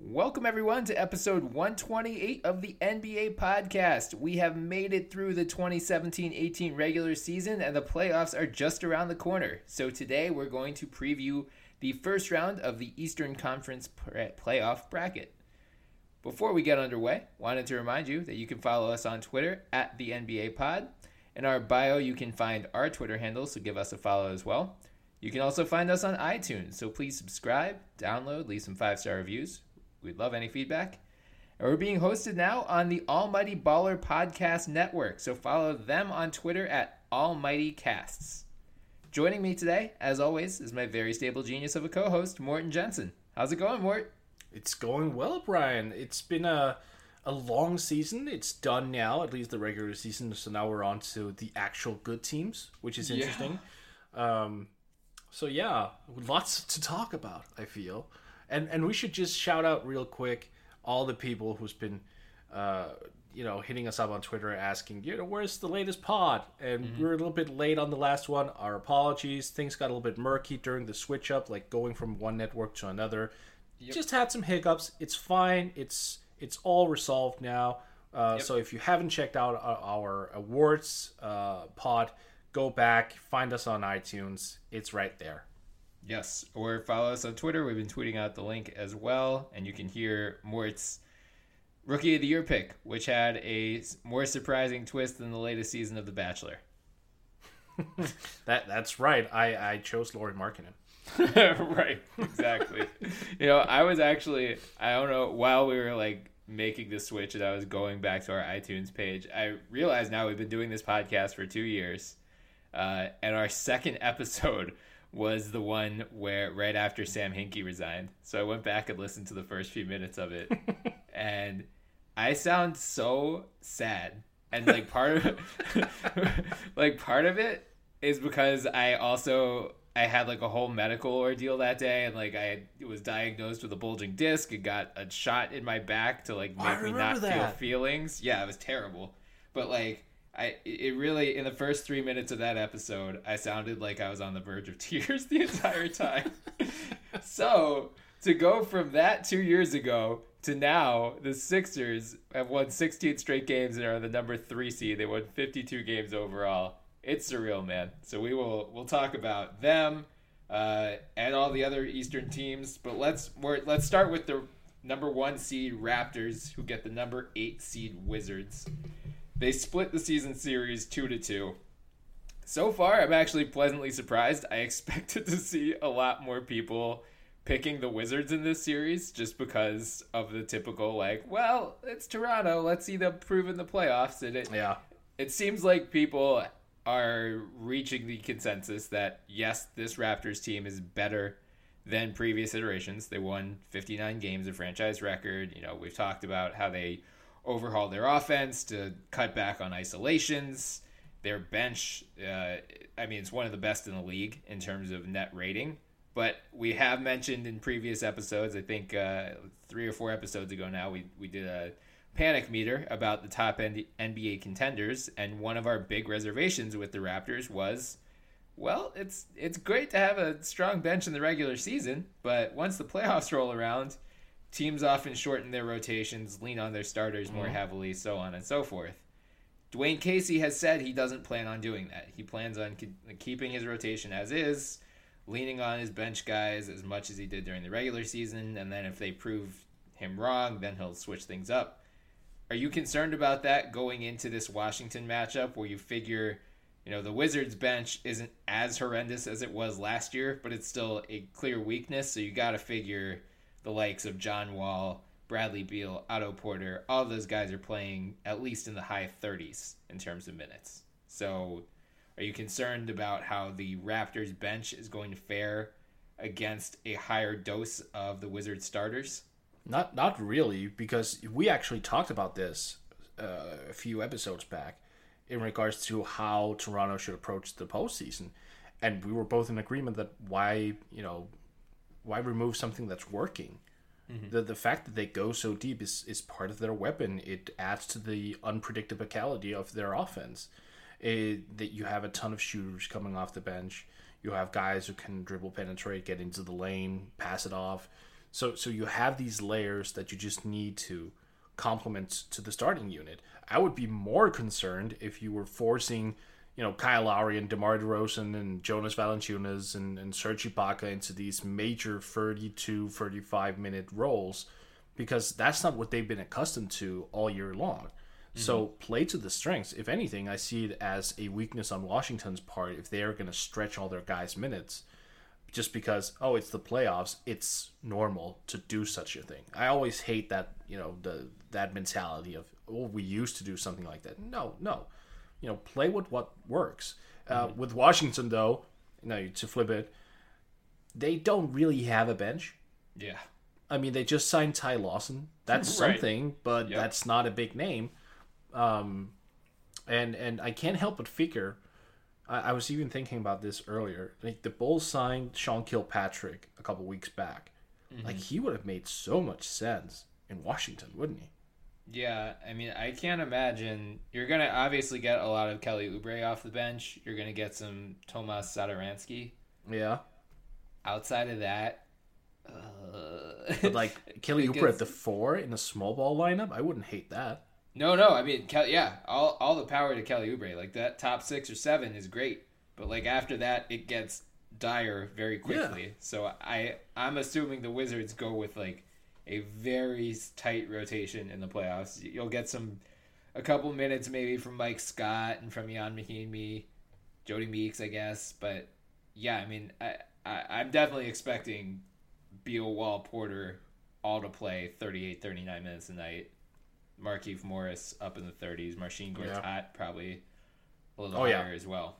Welcome, everyone, to episode 128 of the NBA podcast. We have made it through the 2017-18 regular season, and the playoffs are just around the corner. So today, we're going to preview the first round of the Eastern Conference playoff bracket. Before we get underway, wanted to remind you that you can follow us on Twitter at the NBA Pod. In our bio, you can find our Twitter handle, so give us a follow as well. You can also find us on iTunes, so please subscribe, download, leave some 5-star reviews. We'd love any feedback. And we're being hosted now on the Almighty Baller Podcast Network, so follow them on Twitter at AlmightyCasts. Joining me today, as always, is my very stable genius of a co-host, Morten Jensen. How's it going, Mort? It's going well, Brian. It's been a long season. It's done now, at least the regular season, so now we're on to the actual good teams, which is interesting. So yeah, lots to talk about, I feel. And we should just shout out real quick all the people who's been, hitting us up on Twitter asking, where's the latest pod? And we're a little bit late on the last one. Our apologies. Things got a little bit murky during the switch up, like going from one network to another. Yep. Just had some hiccups. It's fine. It's all resolved now. So if you haven't checked out our awards pod, go back, find us on iTunes. It's right there. Yes, or follow us on Twitter. We've been tweeting out the link as well, and you can hear Mort's Rookie of the Year pick, which had a more surprising twist than the latest season of The Bachelor. That's right. I chose Lauri Markkanen. Right, exactly. I was actually, I don't know, while we were making the switch and I was going back to our iTunes page, I realized now we've been doing this podcast for 2 years, and our second episode was the one where right after Sam Hinkie resigned. So I went back and listened to the first few minutes of it, and I sound so sad. And part of it is because I had a whole medical ordeal that day, and I was diagnosed with a bulging disc and got a shot in my back to make me not feel feelings. Yeah, it was terrible. But it really, in the first 3 minutes of that episode, I sounded like I was on the verge of tears the entire time. So, to go from that 2 years ago to now, the Sixers have won 16 straight games and are the number 3 seed. They won 52 games overall. It's surreal, man. So we'll talk about them and all the other Eastern teams. But let's start with the number 1 seed Raptors, who get the number 8 seed Wizards. They split the season series 2-2. So far, I'm actually pleasantly surprised. I expected to see a lot more people picking the Wizards in this series just because of the typical, it's Toronto. Let's see them prove in the playoffs. And it seems like people are reaching the consensus that, yes, this Raptors team is better than previous iterations. They won 59 games, a franchise record. We've talked about how they overhaul their offense to cut back on isolations. Their bench, it's one of the best in the league in terms of net rating. But we have mentioned in previous episodes, I think 3 or 4 episodes ago now, we did a panic meter about the top NBA contenders, and one of our big reservations with the Raptors was, it's great to have a strong bench in the regular season, but once the playoffs roll around, teams often shorten their rotations, lean on their starters more heavily, so on and so forth. Dwayne Casey has said he doesn't plan on doing that. He plans on keeping his rotation as is, leaning on his bench guys as much as he did during the regular season, and then if they prove him wrong, then he'll switch things up. Are you concerned about that going into this Washington matchup where you figure, the Wizards bench isn't as horrendous as it was last year, but it's still a clear weakness, so you got to figure the likes of John Wall, Bradley Beal, Otto Porter, all of those guys are playing at least in the high 30s in terms of minutes. So are you concerned about how the Raptors bench is going to fare against a higher dose of the Wizards starters? Not really, because we actually talked about this a few episodes back in regards to how Toronto should approach the postseason. And we were both in agreement that why remove something that's working? Mm-hmm. The fact that they go so deep is part of their weapon. It adds to the unpredictability of their offense. That you have a ton of shooters coming off the bench. You have guys who can dribble, penetrate, get into the lane, pass it off. So you have these layers that you just need to complement to the starting unit. I would be more concerned if you were forcing, Kyle Lowry and DeMar DeRozan and Jonas Valanciunas and Serge Ibaka into these major 32, 35-minute roles, because that's not what they've been accustomed to all year long. Mm-hmm. So play to the strengths. If anything, I see it as a weakness on Washington's part if they are going to stretch all their guys' minutes. Just because, it's the playoffs, it's normal to do such a thing. I always hate that, that mentality of, we used to do something like that. No. Play with what works. With Washington, though, to flip it, they don't really have a bench. Yeah. I mean, they just signed Ty Lawson. That's something, but that's not a big name. And I can't help but figure... I was even thinking about this earlier. Like, the Bulls signed Sean Kilpatrick a couple weeks back. Mm-hmm. Like, he would have made so much sense in Washington, wouldn't he? Yeah, I mean, I can't imagine. You're going to obviously get a lot of Kelly Oubre off the bench. You're going to get some Tomas Satoransky. Yeah. Outside of that... But, like, Kelly Oubre at the 4 in a small ball lineup? I wouldn't hate that. No, I mean, all the power to Kelly Oubre. Like, that top 6 or 7 is great, but like after that, it gets dire very quickly. Yeah. So I'm assuming the Wizards go with like a very tight rotation in the playoffs. You'll get a couple minutes maybe from Mike Scott and from Ian Mahinmi, Jody Meeks, I guess. But yeah, I mean, I'm definitely expecting Beal, Wall, Porter all to play 38, 39 minutes a night. Markieff Morris up in the 30s. Marcin Gortat probably a little higher as well.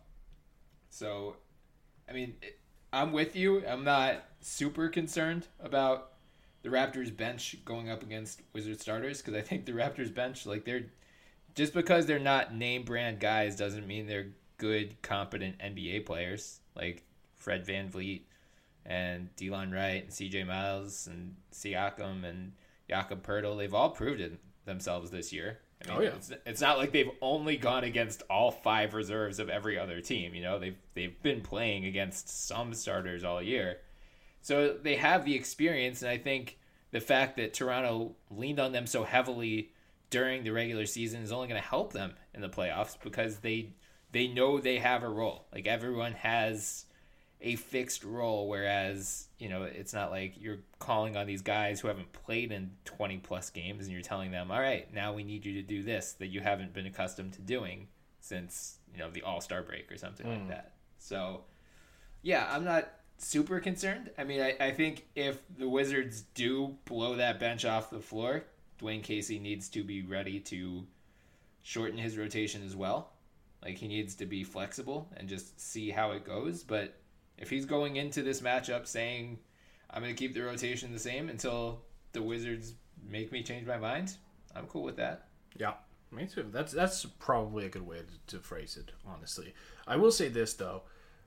So, I mean, I'm with you. I'm not super concerned about the Raptors bench going up against Wizards starters, because I think the Raptors bench, like, they're just because they're not name brand guys doesn't mean they're good, competent NBA players. Like Fred VanVleet and Delon Wright and CJ Miles and Siakam and Jakob Poeltl, they've all proved it themselves this year. I mean, it's not like they've only gone against all 5 reserves of every other team. They've been playing against some starters all year, so they have the experience. And I think the fact that Toronto leaned on them so heavily during the regular season is only going to help them in the playoffs, because they know they have a role. Like, everyone has a fixed role, whereas, it's not like you're calling on these guys who haven't played in 20 plus games and you're telling them, all right, now we need you to do this that you haven't been accustomed to doing since, the All-Star break or something like that. So, yeah, I'm not super concerned. I mean, I think if the Wizards do blow that bench off the floor, Dwayne Casey needs to be ready to shorten his rotation as well. Like, he needs to be flexible and just see how it goes. But if he's going into this matchup saying, I'm going to keep the rotation the same until the Wizards make me change my mind, I'm cool with that. Yeah, me too. That's probably a good way to phrase it, honestly. I will say this, though.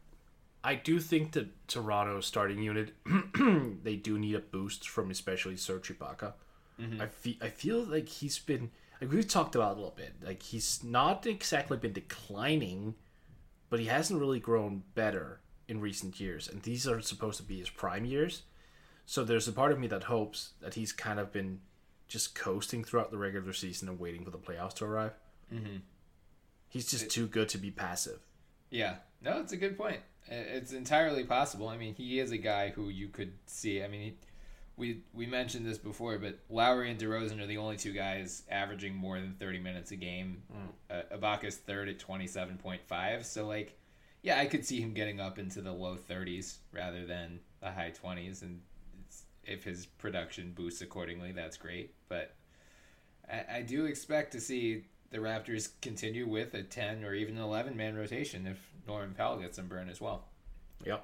I do think that Toronto's starting unit, they do need a boost from especially Serge Ibaka. Mm-hmm. I feel like he's been, like we've talked about a little bit, like he's not exactly been declining, but he hasn't really grown better in recent years, and these are supposed to be his prime years. So there's a part of me that hopes that he's kind of been just coasting throughout the regular season and waiting for the playoffs to arrive. Mm-hmm. He's just too good to be passive. Yeah, no, it's a good point. It's entirely possible. I mean, he is a guy who you could see. I mean, we mentioned this before, but Lowry and DeRozan are the only 2 guys averaging more than 30 minutes a game. Ibaka's third at 27.5. So, like, yeah, I could see him getting up into the low 30s rather than the high 20s, and if his production boosts accordingly, that's great. But I do expect to see the Raptors continue with a 10 or even an 11-man rotation if Norman Powell gets some burn as well. Yep.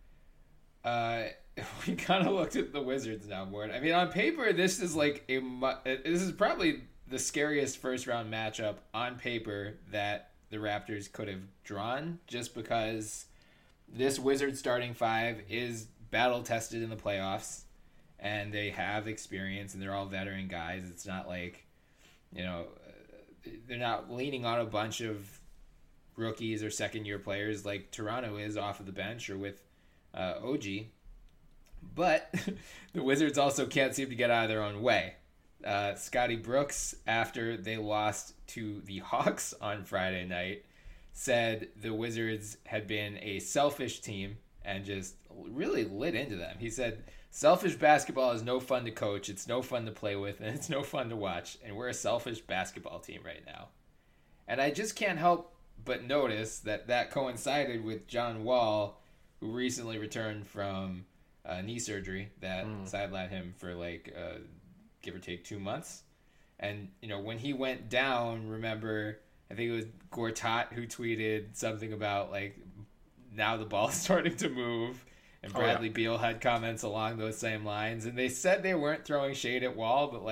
We kind of looked at the Wizards now, Mort. I mean, on paper, this is like this is probably the scariest first-round matchup on paper that the Raptors could have drawn, just because this Wizards starting 5 is battle-tested in the playoffs, and they have experience, and they're all veteran guys. It's not like, they're not leaning on a bunch of rookies or second-year players like Toronto is off of the bench or with OG. But the Wizards also can't seem to get out of their own way. Scotty Brooks, after they lost to the Hawks on Friday night, said the Wizards had been a selfish team and just really lit into them. He said, selfish basketball is no fun to coach, it's no fun to play with, and it's no fun to watch, and we're a selfish basketball team right now. And I just can't help but notice that coincided with John Wall, who recently returned from knee surgery that sidelined him for give or take 2 months. And, when he went down, remember, I think it was Gortat who tweeted something about, now the ball's starting to move. And Bradley Beal had comments along those same lines. And they said they weren't throwing shade at Wall, but,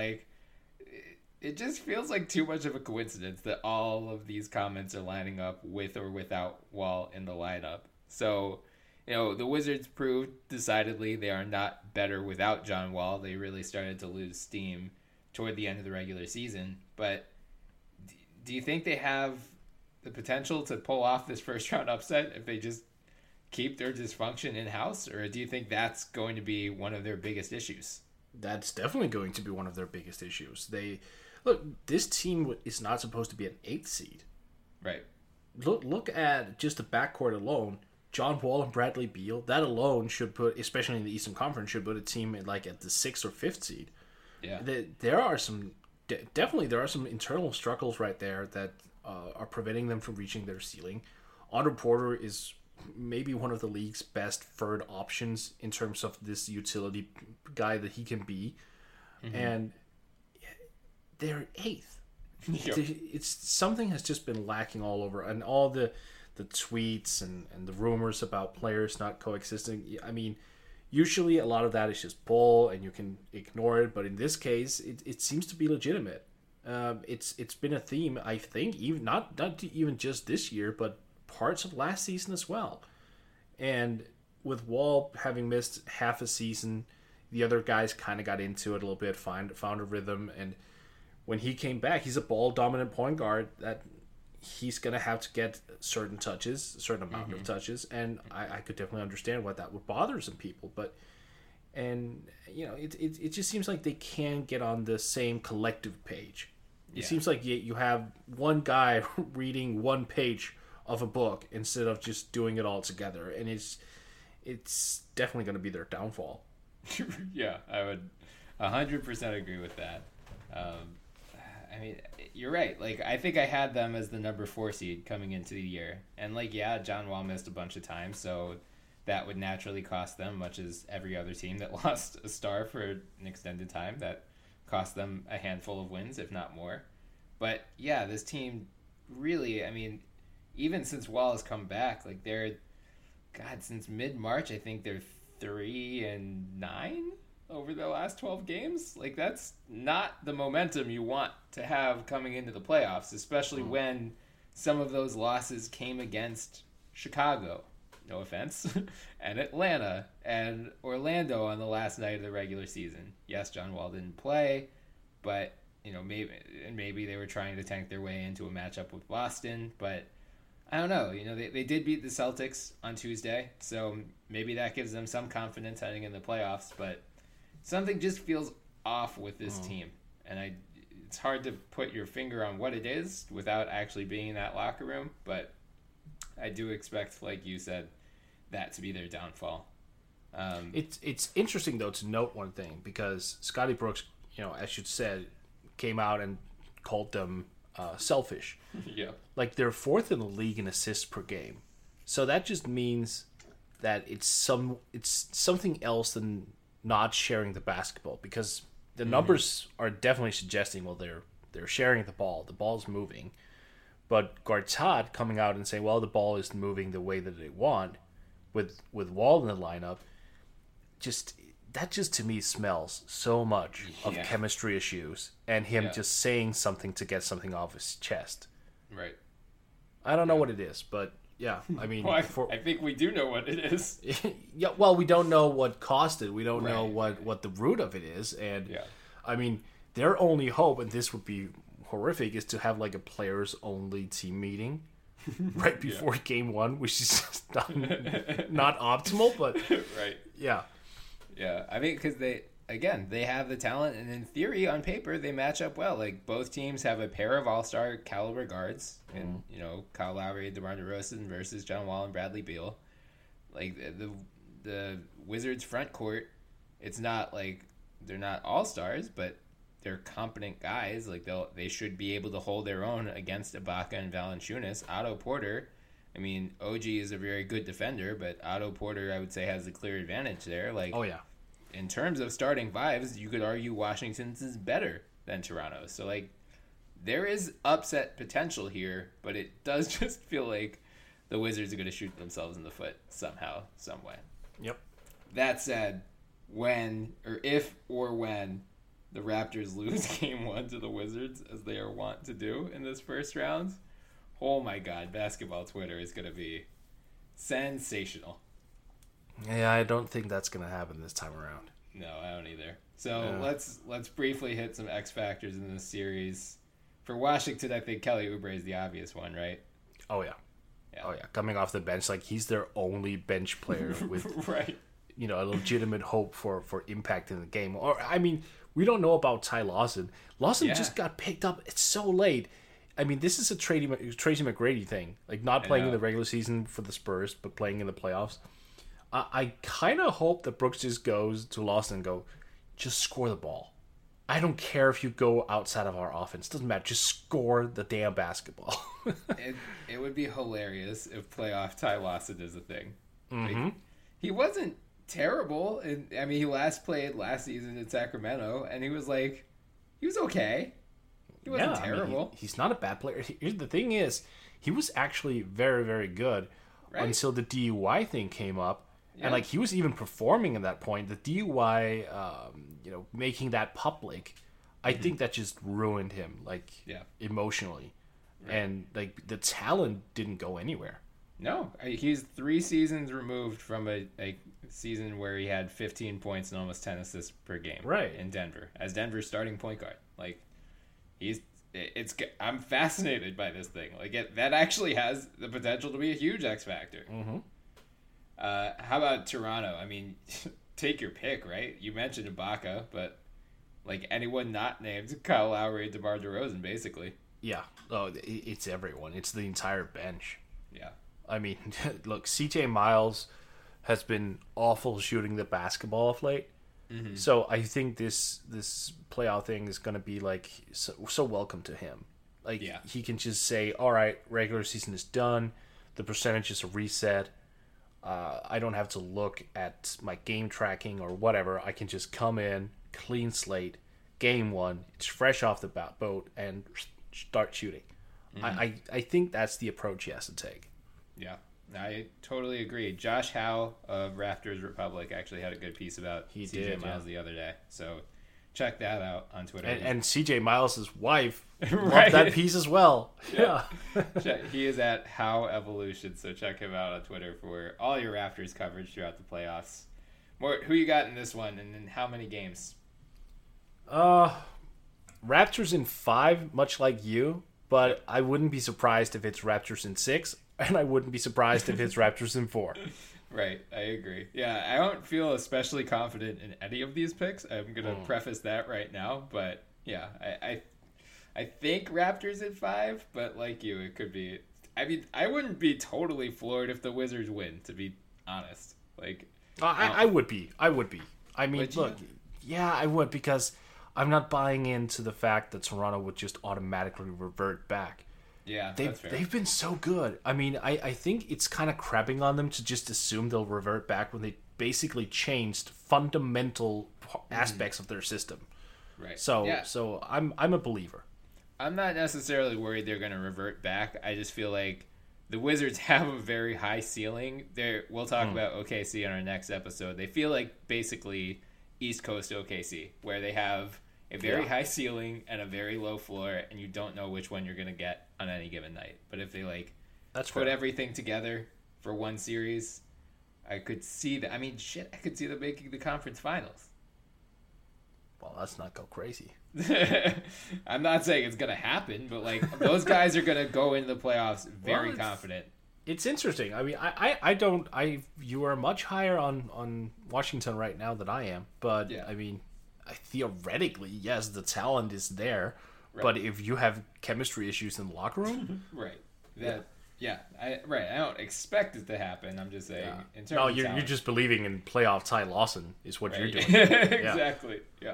it just feels like too much of a coincidence that all of these comments are lining up with or without Wall in the lineup. So, the Wizards proved decidedly they are not better without John Wall. They really started to lose steam toward the end of the regular season. But do you think they have the potential to pull off this first round upset if they just keep their dysfunction in-house? Or do you think that's going to be one of their biggest issues? That's definitely going to be one of their biggest issues. This team is not supposed to be an 8th seed. Right. Look at just the backcourt alone. John Wall and Bradley Beal, that alone should put, especially in the Eastern Conference, should put a team at the 6th or 5th seed. Yeah. There are some internal struggles right there that are preventing them from reaching their ceiling. Otto Porter is maybe one of the league's best third options in terms of this utility guy that he can be. Mm-hmm. And they're 8th. Yep. It's something has just been lacking all over, and all the tweets and the rumors about players not coexisting. I mean, usually a lot of that is just bull and you can ignore it, but in this case it seems to be legitimate. It's been a theme, I think, even not even just this year, but parts of last season as well. And with Wall having missed half a season, the other guys kind of got into it a little bit, found a rhythm, and when he came back, he's a ball dominant point guard that he's going to have to get certain touches, a certain amount of touches, and I could definitely understand why that would bother some people. But, it just seems like they can't get on the same collective page. It seems like you have one guy reading one page of a book instead of just doing it all together, and it's definitely going to be their downfall. Yeah, I would 100% agree with that. I mean, you're right. I think I had them as the number 4 seed coming into the year. And, John Wall missed a bunch of times, so that would naturally cost them, much as every other team that lost a star for an extended time. That cost them a handful of wins, if not more. But, yeah, this team really, I mean, even since Wall has come back, since mid-March, I think they're 3-9? Over the last 12 games. That's not the momentum you want to have coming into the playoffs, especially when some of those losses came against Chicago, no offense, and Atlanta and Orlando on the last night of the regular season. Yes, John Wall didn't play, but maybe they were trying to tank their way into a matchup with Boston, but I don't know. They did beat the Celtics on Tuesday, so maybe that gives them some confidence heading in the playoffs, but something just feels off with this team, and it's hard to put your finger on what it is without actually being in that locker room, but I do expect, like you said, that to be their downfall. It's interesting, though, to note one thing, because Scotty Brooks, as you said, came out and called them selfish. Yeah. They're 4th in the league in assists per game. So that just means that it's something else than not sharing the basketball, because the numbers are definitely suggesting, well, they're sharing the ball's moving, but Gortat coming out and saying, well, the ball is moving the way that they want, with Wall in the lineup, that to me smells so much of chemistry issues and him just saying something to get something off his chest. Right. I don't know what it is, but yeah, I mean... Well, I think we do know what it is. Yeah, well, we don't know what caused it. We don't know what the root of it is. And, I mean, their only hope, and this would be horrific, is to have, a players-only team meeting right before Game 1, which is just not optimal, but... Right. Yeah. Yeah, I mean, because they have the talent, and in theory, on paper, they match up well. Like, both teams have a pair of all-star caliber guards, and Kyle Lowry, DeMar DeRozan versus John Wall and Bradley Beal. Like, the Wizards front court, it's not like they're not all-stars, but they're competent guys. Like, they should be able to hold their own against Ibaka and Valanciunas. Otto Porter, I mean, OG is a very good defender, but Otto Porter, I would say, has the clear advantage there. Like, oh yeah. In terms of starting fives, you could argue Washington's is better than Toronto's. So, like, there is upset potential here, but it does just feel like the Wizards are going to shoot themselves in the foot somehow, some way. Yep. That said, when the Raptors lose Game 1 to the Wizards, as they are wont to do in this first round, oh my God, basketball Twitter is going to be sensational. Yeah, I don't think that's going to happen this time around. No, I don't either. So let's briefly hit some X factors in this series. For Washington, I think Kelly Oubre is the obvious one, right? Oh yeah. Oh yeah. Coming off the bench, like he's their only bench player with right. A legitimate hope for impact in the game. Or I mean, we don't know about Ty Lawson. Lawson just got picked up. It's so late. I mean, this is a Tracy McGrady thing. Like not playing in the regular season for the Spurs, but playing in the playoffs. I kind of hope that Brooks just goes to Lawson and go, just score the ball. I don't care if you go outside of our offense. Doesn't matter. Just score the damn basketball. It would be hilarious if playoff Ty Lawson is a thing. Mm-hmm. Like, he wasn't terrible. I mean, he played last season in Sacramento, and he was okay. He wasn't terrible. I mean, he's not a bad player. The thing is, he was actually very, very good until the DUI thing came up. Yeah. And, like, he was even performing at that point. The DUI, making that public, I think that just ruined him, emotionally. Right. And, like, the talent didn't go anywhere. No. He's 3 seasons removed from a season where he had 15 points and almost 10 assists per game in Denver, as Denver's starting point guard. Like, I'm fascinated by this thing. Like, that actually has the potential to be a huge X factor. Mm-hmm. How about Toronto? I mean, take your pick, right? You mentioned Ibaka, but like anyone not named Kyle Lowry and DeMar DeRozan, basically. Yeah. Oh, it's everyone. It's the entire bench. Yeah. I mean, look, CJ Miles has been awful shooting the basketball of late. Mm-hmm. So I think this playoff thing is going to be like so welcome to him. Like he can just say, all right, regular season is done. The percentages are reset. I don't have to look at my game tracking or whatever. I can just come in, clean slate, game 1, it's fresh off the boat, and start shooting. Mm-hmm. I think that's the approach he has to take. Yeah, I totally agree. Josh Howe of Raptors Republic actually had a good piece about CJ Miles the other day. So check that out on Twitter. And CJ Miles' wife loved that piece as well. Yeah. He is at How Evolution, so check him out on Twitter for all your Raptors coverage throughout the playoffs. Who you got in this one, and in how many games? Raptors in 5, much like you, but I wouldn't be surprised if it's Raptors in 6, and I wouldn't be surprised if it's Raptors in 4. Right, I agree. Yeah, I don't feel especially confident in any of these picks. I'm going to preface that right now, but yeah, I think Raptors at 5, but like you, it could be. I mean, I wouldn't be totally floored if the Wizards win, to be honest. Like, I would be. I mean, look, yeah, I would, because I'm not buying into the fact that Toronto would just automatically revert back. Yeah, that's fair. They've been so good. I mean, I think it's kind of crapping on them to just assume they'll revert back when they basically changed fundamental aspects of their system. Right. So I'm a believer. I'm not necessarily worried they're going to revert back. I just feel like the Wizards have a very high ceiling. We'll talk about OKC in our next episode. They feel like basically East Coast OKC, where they have a very high ceiling and a very low floor, and you don't know which one you're going to get on any given night. But if they put everything together for one series, I could see that. I mean, I could see them making the conference finals. Well, let's not go crazy. I'm not saying it's going to happen, but like those guys are going to go into the playoffs very confident. It's interesting. I mean, you are much higher on Washington right now than I am, but I mean, theoretically, yes, the talent is there, but if you have chemistry issues in the locker room, right? I don't expect it to happen. I'm just saying. In terms of you're just believing in playoff Ty Lawson is what you're doing. Exactly. Yeah.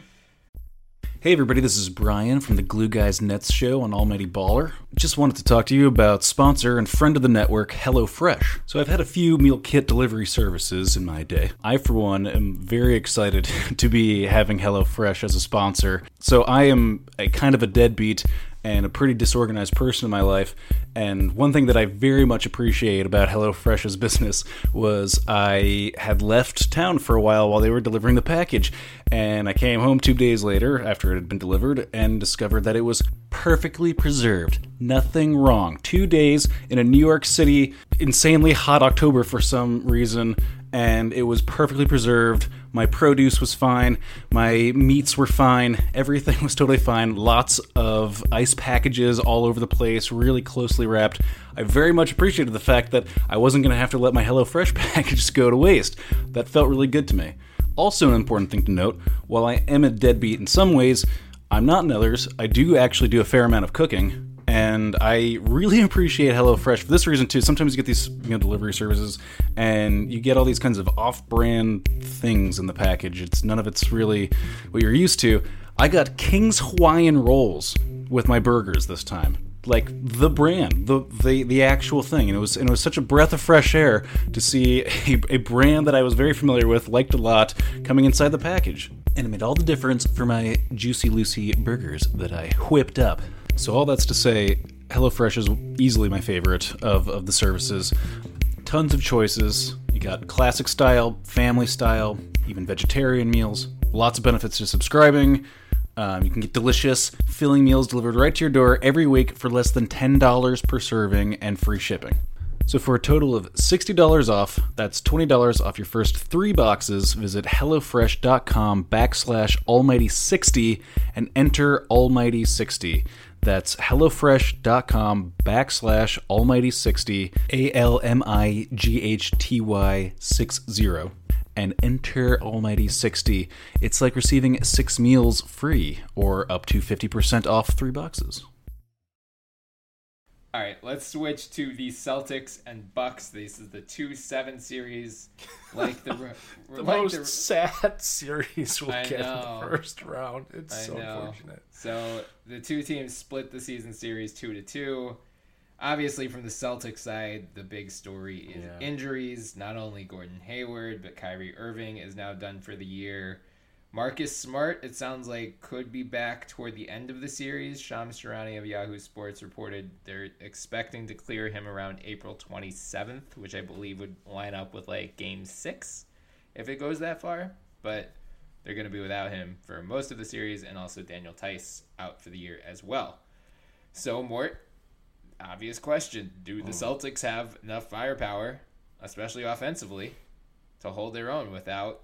Hey everybody, this is Brian from the Glue Guys Nets show on Almighty Baller. Just wanted to talk to you about sponsor and friend of the network, HelloFresh. So I've had a few meal kit delivery services in my day. I, for one, am very excited to be having HelloFresh as a sponsor. So I am a kind of a deadbeat and a pretty disorganized person in my life, and one thing that I very much appreciate about HelloFresh's business was I had left town for a while they were delivering the package, and I came home 2 days later after it had been delivered and discovered that it was perfectly preserved. Nothing wrong. 2 days in a New York City insanely hot October for some reason, and it was perfectly preserved. My produce was fine. My meats were fine. Everything was totally fine. Lots of ice packages all over the place, really closely wrapped. I very much appreciated the fact that I wasn't going to have to let my HelloFresh packages go to waste. That felt really good to me. Also an important thing to note, while I am a deadbeat in some ways, I'm not in others. I do actually do a fair amount of cooking. And I really appreciate HelloFresh for this reason too. Sometimes you get these delivery services, and you get all these kinds of off-brand things in the package. None of it's really what you're used to. I got King's Hawaiian rolls with my burgers this time, like the brand, the actual thing. And it was such a breath of fresh air to see a brand that I was very familiar with, liked a lot, coming inside the package, and it made all the difference for my Juicy Lucy burgers that I whipped up. So all that's to say, HelloFresh is easily my favorite of the services. Tons of choices. You got classic style, family style, even vegetarian meals. Lots of benefits to subscribing. You can get delicious, filling meals delivered right to your door every week for less than $10 per serving and free shipping. So for a total of $60 off, that's $20 off your first 3 boxes, visit HelloFresh.com/Almighty60 and enter Almighty60. That's HelloFresh.com/Almighty60, ALMIGHTY60, and enter Almighty60. It's like receiving 6 meals free, or up to 50% off 3 boxes. All right, let's switch to the Celtics and Bucks. This is the 2-7 series. The most sad series we'll get in the first round. It's unfortunate. So the two teams split the season series 2-2. Obviously, from the Celtics side, the big story is injuries. Not only Gordon Hayward, but Kyrie Irving is now done for the year. Marcus Smart, it sounds like, could be back toward the end of the series. Shams Charania of Yahoo Sports reported they're expecting to clear him around April 27th, which I believe would line up with like Game 6 if it goes that far. But they're going to be without him for most of the series, and also Daniel Tice out for the year as well. So, Mort, obvious question. Do the Celtics have enough firepower, especially offensively, to hold their own without,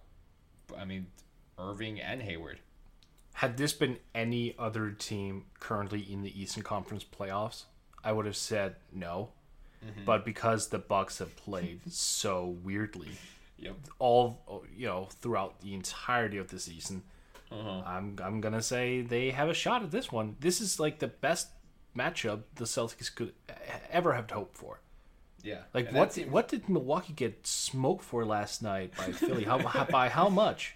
Irving and Hayward? Had this been any other team currently in the Eastern Conference playoffs, I would have said no. Mm-hmm. But because the Bucks have played so weirdly, all throughout the entirety of the season, I'm gonna say they have a shot at this one. This is like the best matchup the Celtics could ever have hoped for. Yeah. Like what did Milwaukee get smoked for last night by Philly? By how much?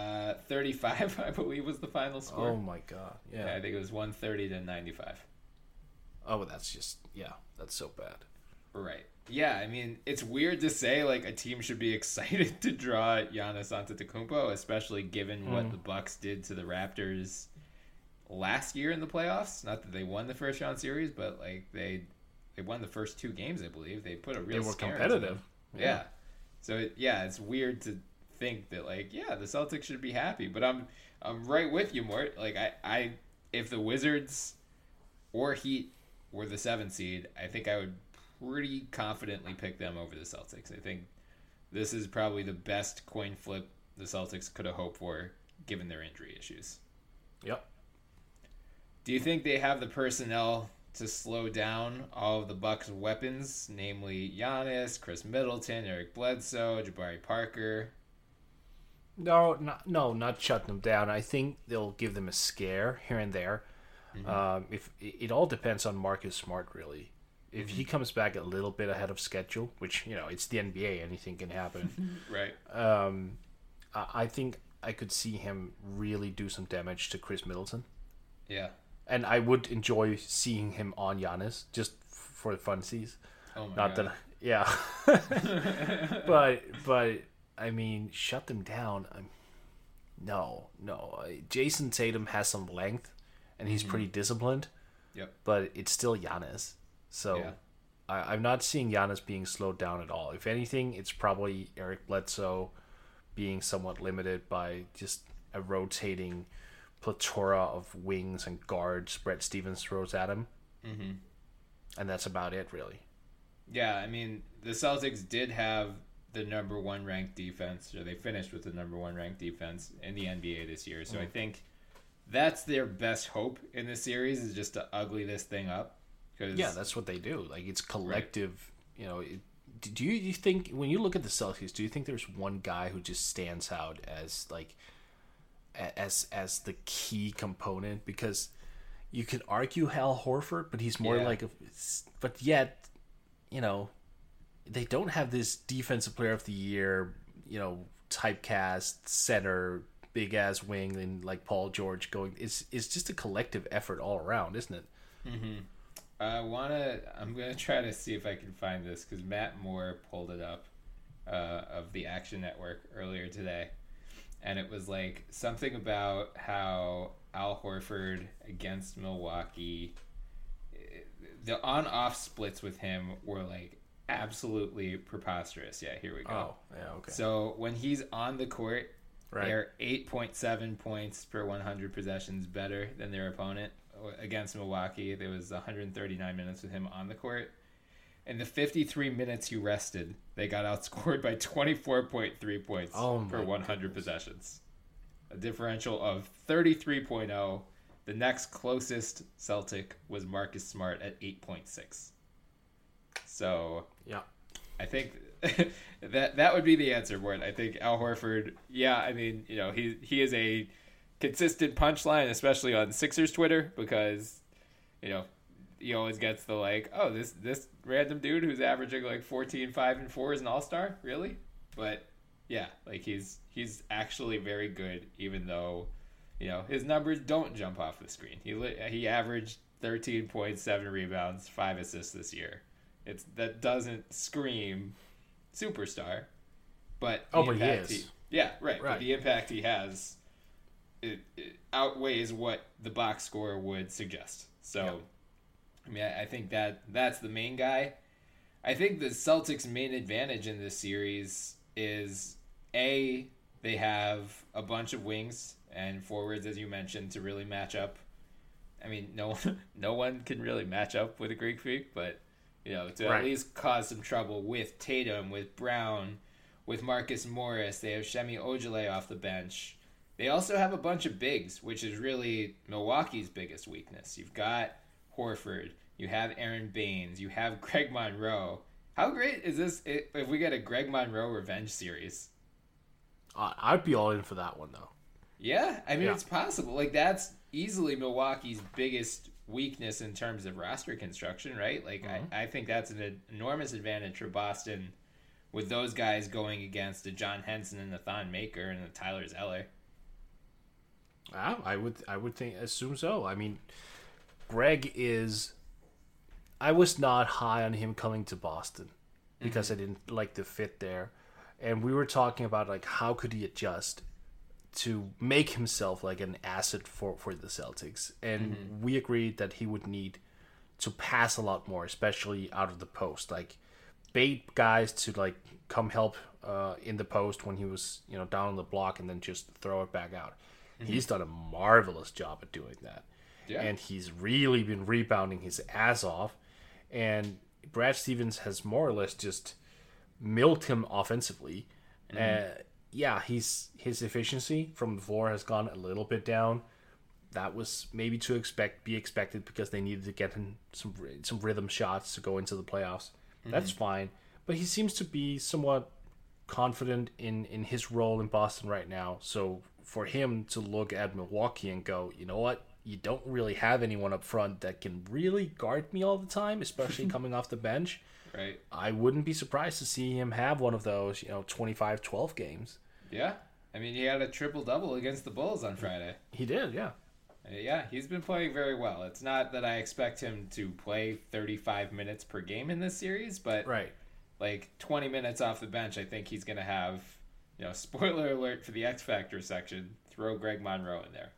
35, I believe, was the final score. Oh my god! Yeah, I think it was 130-95. Oh, that's so bad. Right. Yeah, I mean, it's weird to say like a team should be excited to draw Giannis Antetokounmpo, especially given what the Bucks did to the Raptors last year in the playoffs. Not that they won the first round series, but like they won the first 2 games, I believe. They put a real. They were scare competitive. Yeah. So it's weird to think that the Celtics should be happy, but I'm right with you, Mort. Like I if the Wizards or Heat were the 7th seed, I think I would pretty confidently pick them over the Celtics. I think this is probably the best coin flip the Celtics could have hoped for given their injury issues. Yep. Do you think they have the personnel to slow down all of the Bucks' weapons, namely Giannis, Chris Middleton, Eric Bledsoe, Jabari Parker? No, not shut them down. I think they'll give them a scare here and there. If it all depends on Marcus Smart, really. If he comes back a little bit ahead of schedule, which it's the NBA, anything can happen. Right. I think I could see him really do some damage to Chris Middleton. Yeah. And I would enjoy seeing him on Giannis just for the funsies. Oh my God. Yeah. but I mean, shut them down. No. Jason Tatum has some length, and he's pretty disciplined. Yep. But it's still Giannis. So yeah. I'm not seeing Giannis being slowed down at all. If anything, it's probably Eric Bledsoe being somewhat limited by just a rotating plethora of wings and guards Brett Stevens throws at him. Mm-hmm. And that's about it, really. Yeah, I mean, the Celtics did have the number one ranked defense, or they finished with the number one ranked defense in the NBA this year. So I think that's their best hope in this series, is just to ugly this thing up. Yeah, that's what they do. Like, it's collective. Right. Do you think, when you look at the Celtics, do you think there's one guy who just stands out as like as the key component? Because you could argue Al Horford, but he's more but yet, they don't have this defensive player of the year, typecast center, big ass wing, and like Paul George going. It's just a collective effort all around, isn't it? Mm-hmm. I'm gonna try to see if I can find this, because Matt Moore pulled it up of the Action Network earlier today, and it was like something about how Al Horford against Milwaukee, the on-off splits with him were like absolutely preposterous. Yeah, here we go. Oh, yeah, okay. So when he's on the court, right, they're 8.7 points per 100 possessions better than their opponent. Against Milwaukee, there was 139 minutes with him on the court. In the 53 minutes he rested, they got outscored by 24.3 points per 100 possessions. A differential of 33.0. The next closest Celtic was Marcus Smart at 8.6. So, yeah, I think that would be the answer, Mort. I think Al Horford, he is a consistent punchline, especially on Sixers Twitter, because he always gets the like, oh, this random dude who's averaging like 14, 5, and 4 is an all-star, really? But yeah, like he's actually very good, even though his numbers don't jump off the screen. He averaged 13.7 rebounds, 5 assists this year. That doesn't scream superstar, but but he is. Right. But the impact he has, it outweighs what the box score would suggest. So, yep. I mean, I think that's the main guy. I think the Celtics' main advantage in this series is, they have a bunch of wings and forwards, as you mentioned, to really match up. I mean, no one can really match up with a Greek Freak, but, to at least cause some trouble with Tatum, with Brown, with Marcus Morris. They have Shemi Ojeleye off the bench. They also have a bunch of bigs, which is really Milwaukee's biggest weakness. You've got Horford, you have Aaron Baines, you have Greg Monroe. How great is this if we get a Greg Monroe revenge series? I'd be all in for that one, though. Yeah, I mean, it's possible. Like, that's easily Milwaukee's biggest weakness in terms of roster construction, right? Like, I think that's an enormous advantage for Boston, with those guys going against a John Henson and a Thon Maker and a Tyler Zeller. I would assume so. I mean, Greg is. I was not high on him coming to Boston because I didn't like the fit there, and we were talking about like how could he adjust to make himself like an asset for the Celtics, and we agreed that he would need to pass a lot more, especially out of the post, like bait guys to like come help in the post when he was down on the block, and then just throw it back out. He's done a marvelous job at doing that. Yeah. And he's really been rebounding his ass off. And Brad Stevens has more or less just milked him offensively. His efficiency from the floor has gone a little bit down. that was maybe be expected because they needed to get in some rhythm shots to go into the playoffs. Mm-hmm. That's fine. But he seems to be somewhat confident in his role in Boston right now. So for him to look at Milwaukee and go, you know what? You don't really have anyone up front that can really guard me all the time, especially coming off the bench. Right. I wouldn't be surprised to see him have one of those, 25-12 games. Yeah. I mean, he had a triple-double against the Bulls on Friday. He did, yeah. Yeah, he's been playing very well. It's not that I expect him to play 35 minutes per game in this series, but right. 20 minutes off the bench, I think he's going to have, spoiler alert for the X Factor section, throw Greg Monroe in there.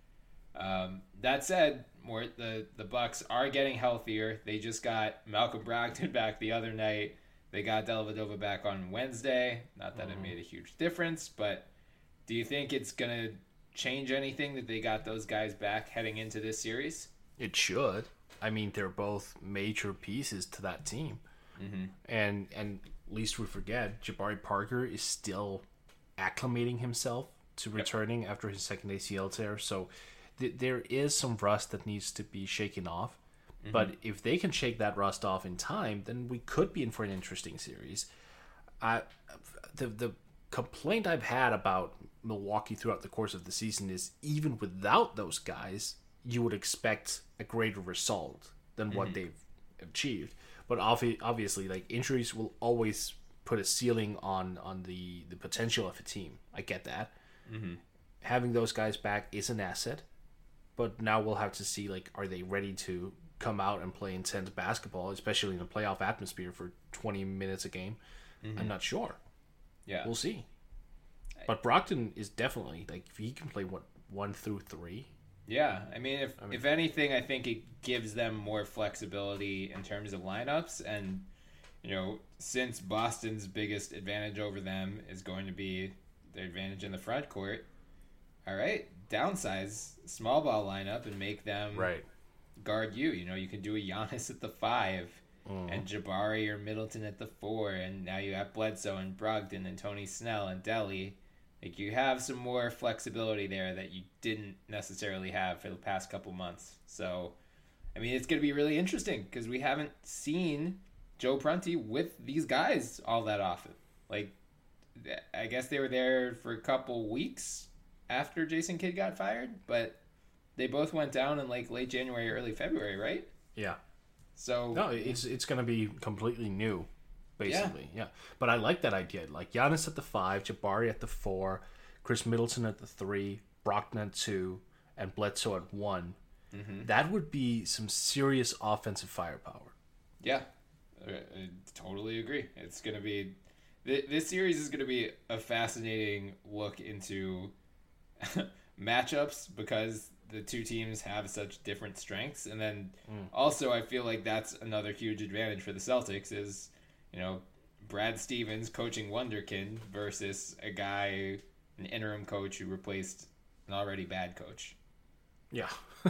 That said, the Bucks are getting healthier. They just got Malcolm Brogdon back the other night. They got Dellavedova back on Wednesday. Not that it made a huge difference, but do you think it's going to change anything that they got those guys back heading into this series? It should. I mean, they're both major pieces to that team. Mm-hmm. And least we forget, Jabari Parker is still acclimating himself to returning after his second ACL tear. So there is some rust that needs to be shaken off. Mm-hmm. But if they can shake that rust off in time, then we could be in for an interesting series. The complaint I've had about Milwaukee throughout the course of the season is even without those guys, you would expect a greater result than what they've achieved. But obviously, injuries will always put a ceiling on the potential of a team. I get that. Mm-hmm. Having those guys back is an asset, but now we'll have to see, are they ready to come out and play intense basketball, especially in a playoff atmosphere for 20 minutes a game? Mm-hmm. I'm not sure. Yeah. We'll see. But Brogdon is definitely, if he can play, 1 through 3. Yeah, I mean, if anything, I think it gives them more flexibility in terms of lineups. And, since Boston's biggest advantage over them is going to be their advantage in the front court, all right, downsize small ball lineup and make them guard you. You can do a Giannis at the 5 and Jabari or Middleton at the 4. And now you have Bledsoe and Brogdon and Tony Snell and Delly. You have some more flexibility there that you didn't necessarily have for the past couple months. So, I mean, it's going to be really interesting because we haven't seen Joe Prunty with these guys all that often. I guess they were there for a couple weeks after Jason Kidd got fired, but they both went down in late January, early February, right? Yeah. So no, it's going to be completely new. Basically, yeah. But I like that idea. Giannis at the 5, Jabari at the 4, Chris Middleton at the 3, Brogdon at 2, and Bledsoe at 1. Mm-hmm. That would be some serious offensive firepower. Yeah, I totally agree. It's going to be... This series is going to be a fascinating look into matchups because the two teams have such different strengths. And then also I feel like that's another huge advantage for the Celtics is... Brad Stevens coaching Wonderkin versus a guy, an interim coach who replaced an already bad coach. Yeah.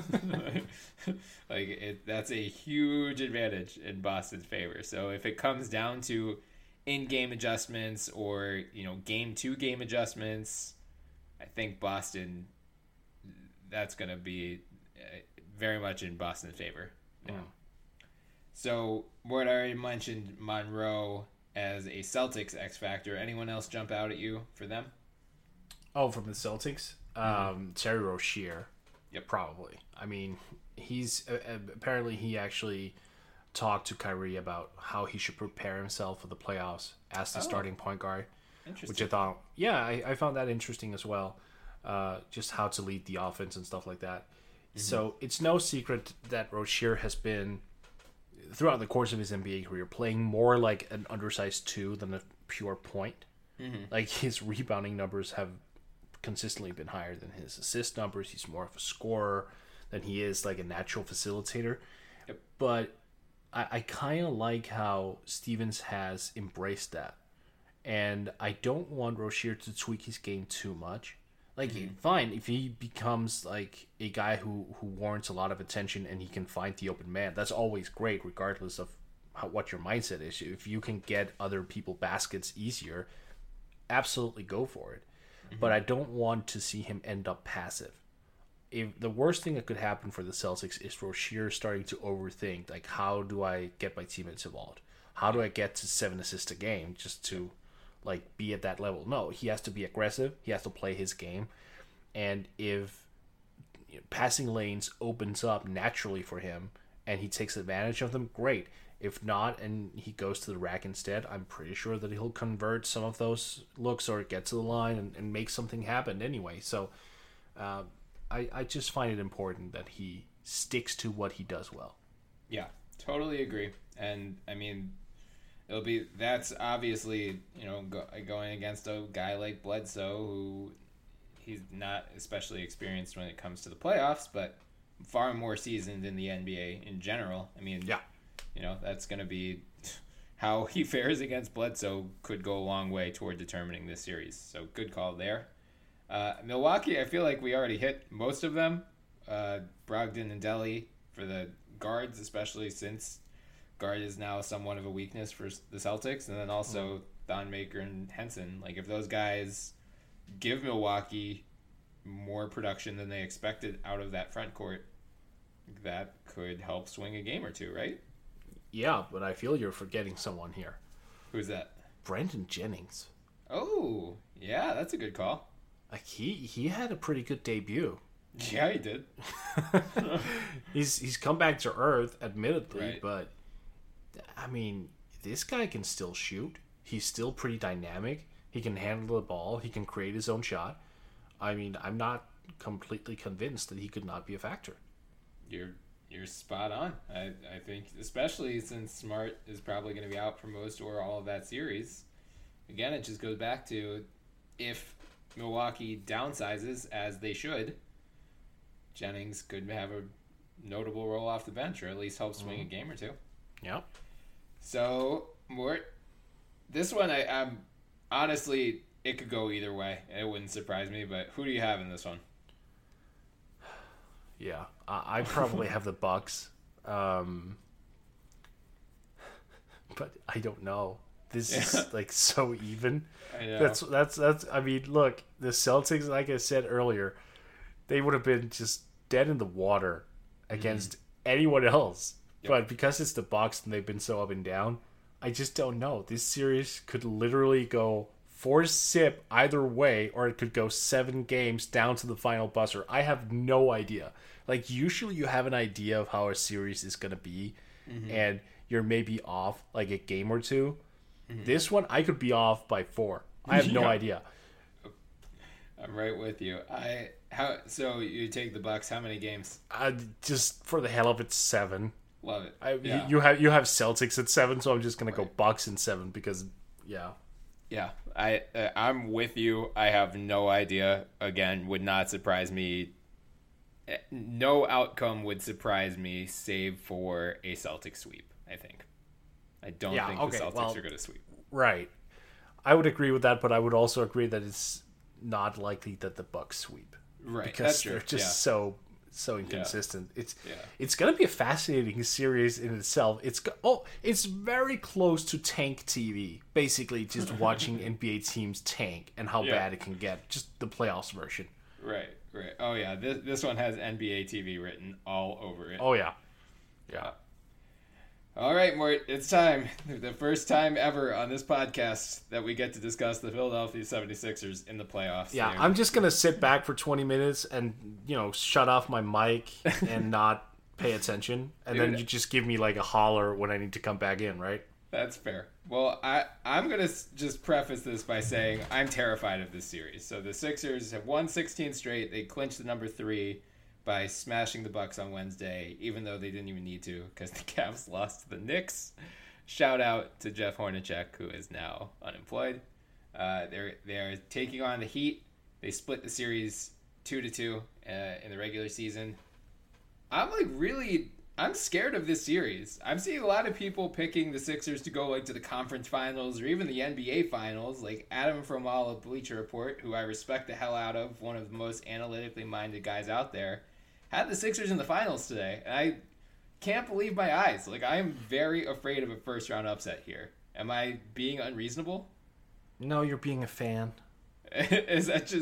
That's a huge advantage in Boston's favor. So if it comes down to in-game adjustments or, game 2 game adjustments, I think Boston, that's going to be very much in Boston's favor. Yeah. So, Mort already mentioned Monroe as a Celtics X Factor. Anyone else jump out at you for them? Oh, from the Celtics? Terry Rozier. Yep. Probably. I mean, he's... apparently he actually talked to Kyrie about how he should prepare himself for the playoffs as the starting point guard. Interesting. Which I thought... Yeah, I found that interesting as well. Just how to lead the offense and stuff like that. Mm-hmm. So, it's no secret that Rozier has been... throughout the course of his NBA career, playing more like an undersized 2 than a pure point. Mm-hmm. His rebounding numbers have consistently been higher than his assist numbers. He's more of a scorer than he is a natural facilitator. Yep. But I kind of like how Stevens has embraced that. And I don't want Rozier to tweak his game too much. Fine, if he becomes a guy who warrants a lot of attention and he can find the open man, that's always great, regardless of what your mindset is. If you can get other people baskets easier, absolutely go for it. Mm-hmm. But I don't want to see him end up passive. if the worst thing that could happen for the Celtics is for Shear starting to overthink, like, how do I get my teammates involved? How do I get to 7 assists a game just to, like, be at that level? No, he has to be aggressive. He has to play his game. And if passing lanes opens up naturally for him and he takes advantage of them, great. If not, and he goes to the rack instead, I'm pretty sure that he'll convert some of those looks or get to the line and make something happen anyway. So I just find it important that he sticks to what he does well. Yeah, totally agree. And, I mean, that's obviously, going against a guy like Bledsoe, who he's not especially experienced when it comes to the playoffs, but far more seasoned in the NBA in general. I mean, yeah. That's going to be how he fares against Bledsoe could go a long way toward determining this series. So good call there. Milwaukee, I feel like we already hit most of them. Brogdon and Delly for the guards, especially since guard is now somewhat of a weakness for the Celtics. And then also Thon Maker and Henson. Like, if those guys give Milwaukee more production than they expected out of that front court, that could help swing a game or two, right? Yeah, but I feel you're forgetting someone here. Who's that? Brandon Jennings. Oh, yeah, that's a good call. Like, he had a pretty good debut. Yeah, he did. He's come back to earth, admittedly, right. But I mean, this guy can still shoot. He's still pretty dynamic. He can handle the ball. He can create his own shot. I mean, I'm not completely convinced that he could not be a factor. You're spot on. I think, especially since Smart is probably going to be out for most or all of that series. Again, it just goes back to, if Milwaukee downsizes, as they should, Jennings could have a notable role off the bench, or at least help swing a game or two. Yep. So, Mort, this one, I'm honestly, it could go either way. It wouldn't surprise me, but who do you have in this one? Yeah, I probably have the Bucks, but I don't know. This is like so even. I know. That's. I mean, look, the Celtics, like I said earlier, they would have been just dead in the water against anyone else. Yep. But because it's the Bucks and they've been so up and down, I just don't know. This series could literally go 4-zip either way, or it could go 7 games down to the final buzzer. I have no idea. Like, usually you have an idea of how a series is going to be, and you're maybe off like a game or two. This one, I could be off by 4. I have no idea. I'm right with you. So you take the Bucks? How many games? Just for the hell of it, 7. Love it. You have Celtics at 7, so I'm just gonna go Bucks in 7 because Yeah, I'm with you. I have no idea. Again, would not surprise me. No outcome would surprise me, save for a Celtic sweep, I think. I don't think the Celtics are going to sweep. Right. I would agree with that, but I would also agree that it's not likely that the Bucks sweep. Right, because they're just so inconsistent. It's going to be a fascinating series in itself. It's very close to tank TV, basically just watching NBA teams tank and how bad it can get. Just the playoffs version. Right. Oh yeah, this one has NBA TV written all over it. Oh yeah. All right, Mort, it's time. The first time ever on this podcast that we get to discuss the Philadelphia 76ers in the playoffs. Yeah, I'm just going to sit back for 20 minutes and, shut off my mic and not pay attention. And then you just give me like a holler when I need to come back in, right? That's fair. Well, I'm going to just preface this by saying I'm terrified of this series. So the Sixers have won 16 straight. They clinched the number 3 by smashing the Bucks on Wednesday, even though they didn't even need to because the Cavs lost to the Knicks. Shout out to Jeff Hornacek, who is now unemployed. They're taking on the Heat. They split the series 2-2 in the regular season. I'm scared of this series. I'm seeing a lot of people picking the Sixers to go to the conference finals or even the NBA finals, like Adam from All of Bleacher Report, who I respect the hell out of, one of the most analytically minded guys out there, had the Sixers in the finals today. And I can't believe my eyes. I am very afraid of a first round upset here. Am I being unreasonable? No, you're being a fan. Is that just...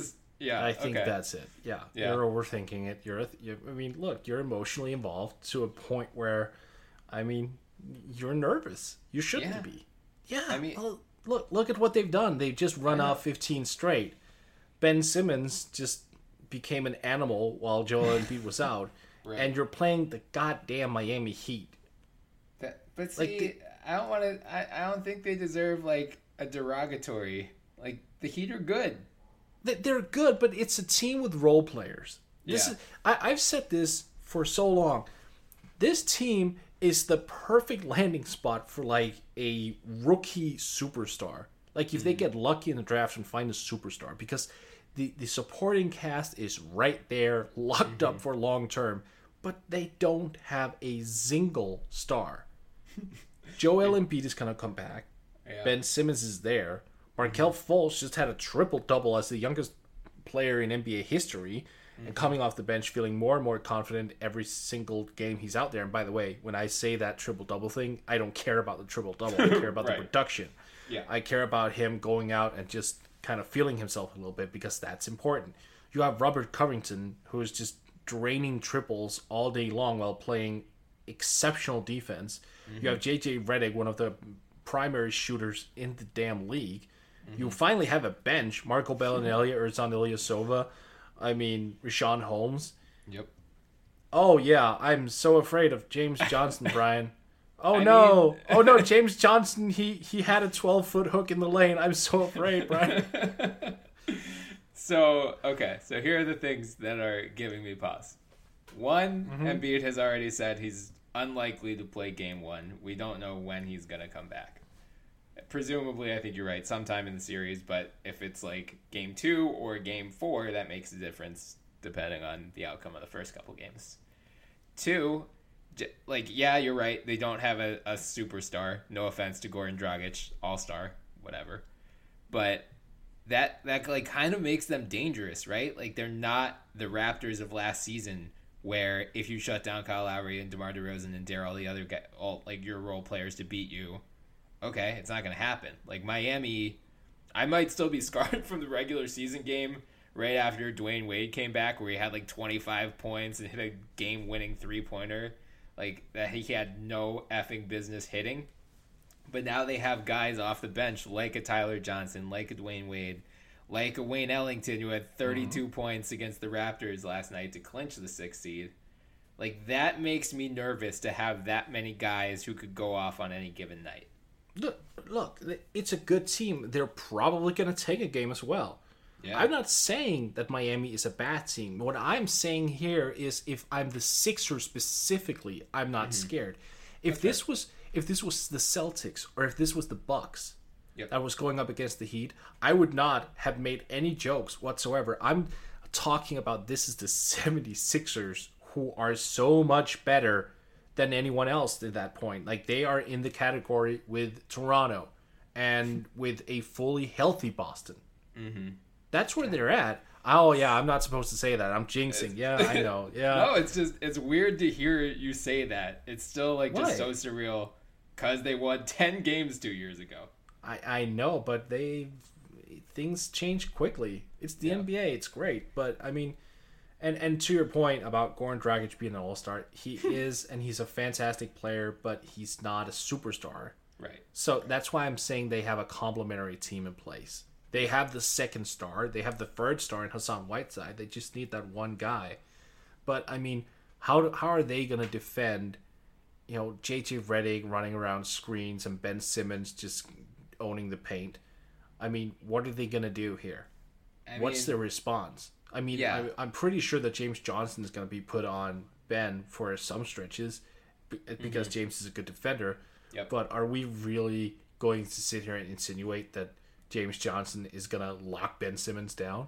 Yeah, I think that's it. Yeah, you're overthinking it. Look, you're emotionally involved to a point where, I mean, you're nervous. You shouldn't be. Yeah, I mean, look at what they've done. They've just run out 15 straight. Ben Simmons just became an animal while Joel Embiid was out, and you're playing the goddamn Miami Heat. But see, I don't want to. I don't think they deserve like a derogatory. Like the Heat are good. They're good, but it's a team with role players. I've said this for so long. This team is the perfect landing spot for like a rookie superstar. Like if they get lucky in the draft and find a superstar, because the supporting cast is right there, locked up for long term, but they don't have a single star. Joel Embiid is gonna come back. Yeah. Ben Simmons is there. Markelle Fultz just had a triple-double as the youngest player in NBA history, and coming off the bench feeling more and more confident every single game he's out there. And by the way, when I say that triple-double thing, I don't care about the triple-double. I care about the production. Yeah. I care about him going out and just kind of feeling himself a little bit, because that's important. You have Robert Covington, who is just draining triples all day long while playing exceptional defense. You have JJ Redick, one of the primary shooters in the damn league. You finally have a bench. Marco Bellinelli, Ersan Ilyasova. I mean, Richaun Holmes. Yep. Oh, yeah. I'm so afraid of James Johnson, Brian. Oh, no. Oh, no. James Johnson, he had a 12-foot hook in the lane. I'm so afraid, Brian. So here are the things that are giving me pause. One, Embiid has already said he's unlikely to play game one. We don't know when he's going to come back. Presumably, I think you're right, sometime in the series, but if it's like game 2 or game 4, that makes a difference depending on the outcome of the first couple games. 2, you're right, they don't have a superstar. No offense to Goran Dragic, all-star, whatever. But that like kind of makes them dangerous, right? Like they're not the Raptors of last season, where if you shut down Kyle Lowry and DeMar DeRozan and dare all the other guys, all like your role players to beat you, okay, it's not going to happen. Like Miami, I might still be scarred from the regular season game right after Dwayne Wade came back, where he had like 25 points and hit a game-winning three-pointer, like that he had no effing business hitting. But now they have guys off the bench like a Tyler Johnson, like a Dwayne Wade, like a Wayne Ellington, who had 32 points against the Raptors last night to clinch the 6th seed. Like, that makes me nervous to have that many guys who could go off on any given night. Look, it's a good team. They're probably going to take a game as well. Yeah. I'm not saying that Miami is a bad team. What I'm saying here is, if I'm the Sixers specifically, I'm not scared. If this was the Celtics, or if this was the Bucks that was going up against the Heat, I would not have made any jokes whatsoever. I'm talking about this is the 76ers, who are so much better than anyone else at that point. Like, they are in the category with Toronto and with a fully healthy Boston. That's where they're at. Oh, yeah, I'm not supposed to say that. I'm jinxing. Yeah, I know. Yeah. No, it's weird to hear you say that. It's still, like, just so surreal, because they won 10 games 2 years ago. I know, but things change quickly. It's the NBA. It's great. But, I mean, and to your point about Goran Dragic being an all-star, he is, and he's a fantastic player, but he's not a superstar. Right. So that's why I'm saying they have a complementary team in place. They have the second star. They have the third star in Hassan Whiteside. They just need that one guy. But, I mean, how are they going to defend, JJ Redick running around screens and Ben Simmons just owning the paint? I mean, what are they going to do here? What's their response? I mean, yeah. I'm pretty sure that James Johnson is going to be put on Ben for some stretches because James is a good defender. Yep. But are we really going to sit here and insinuate that James Johnson is going to lock Ben Simmons down?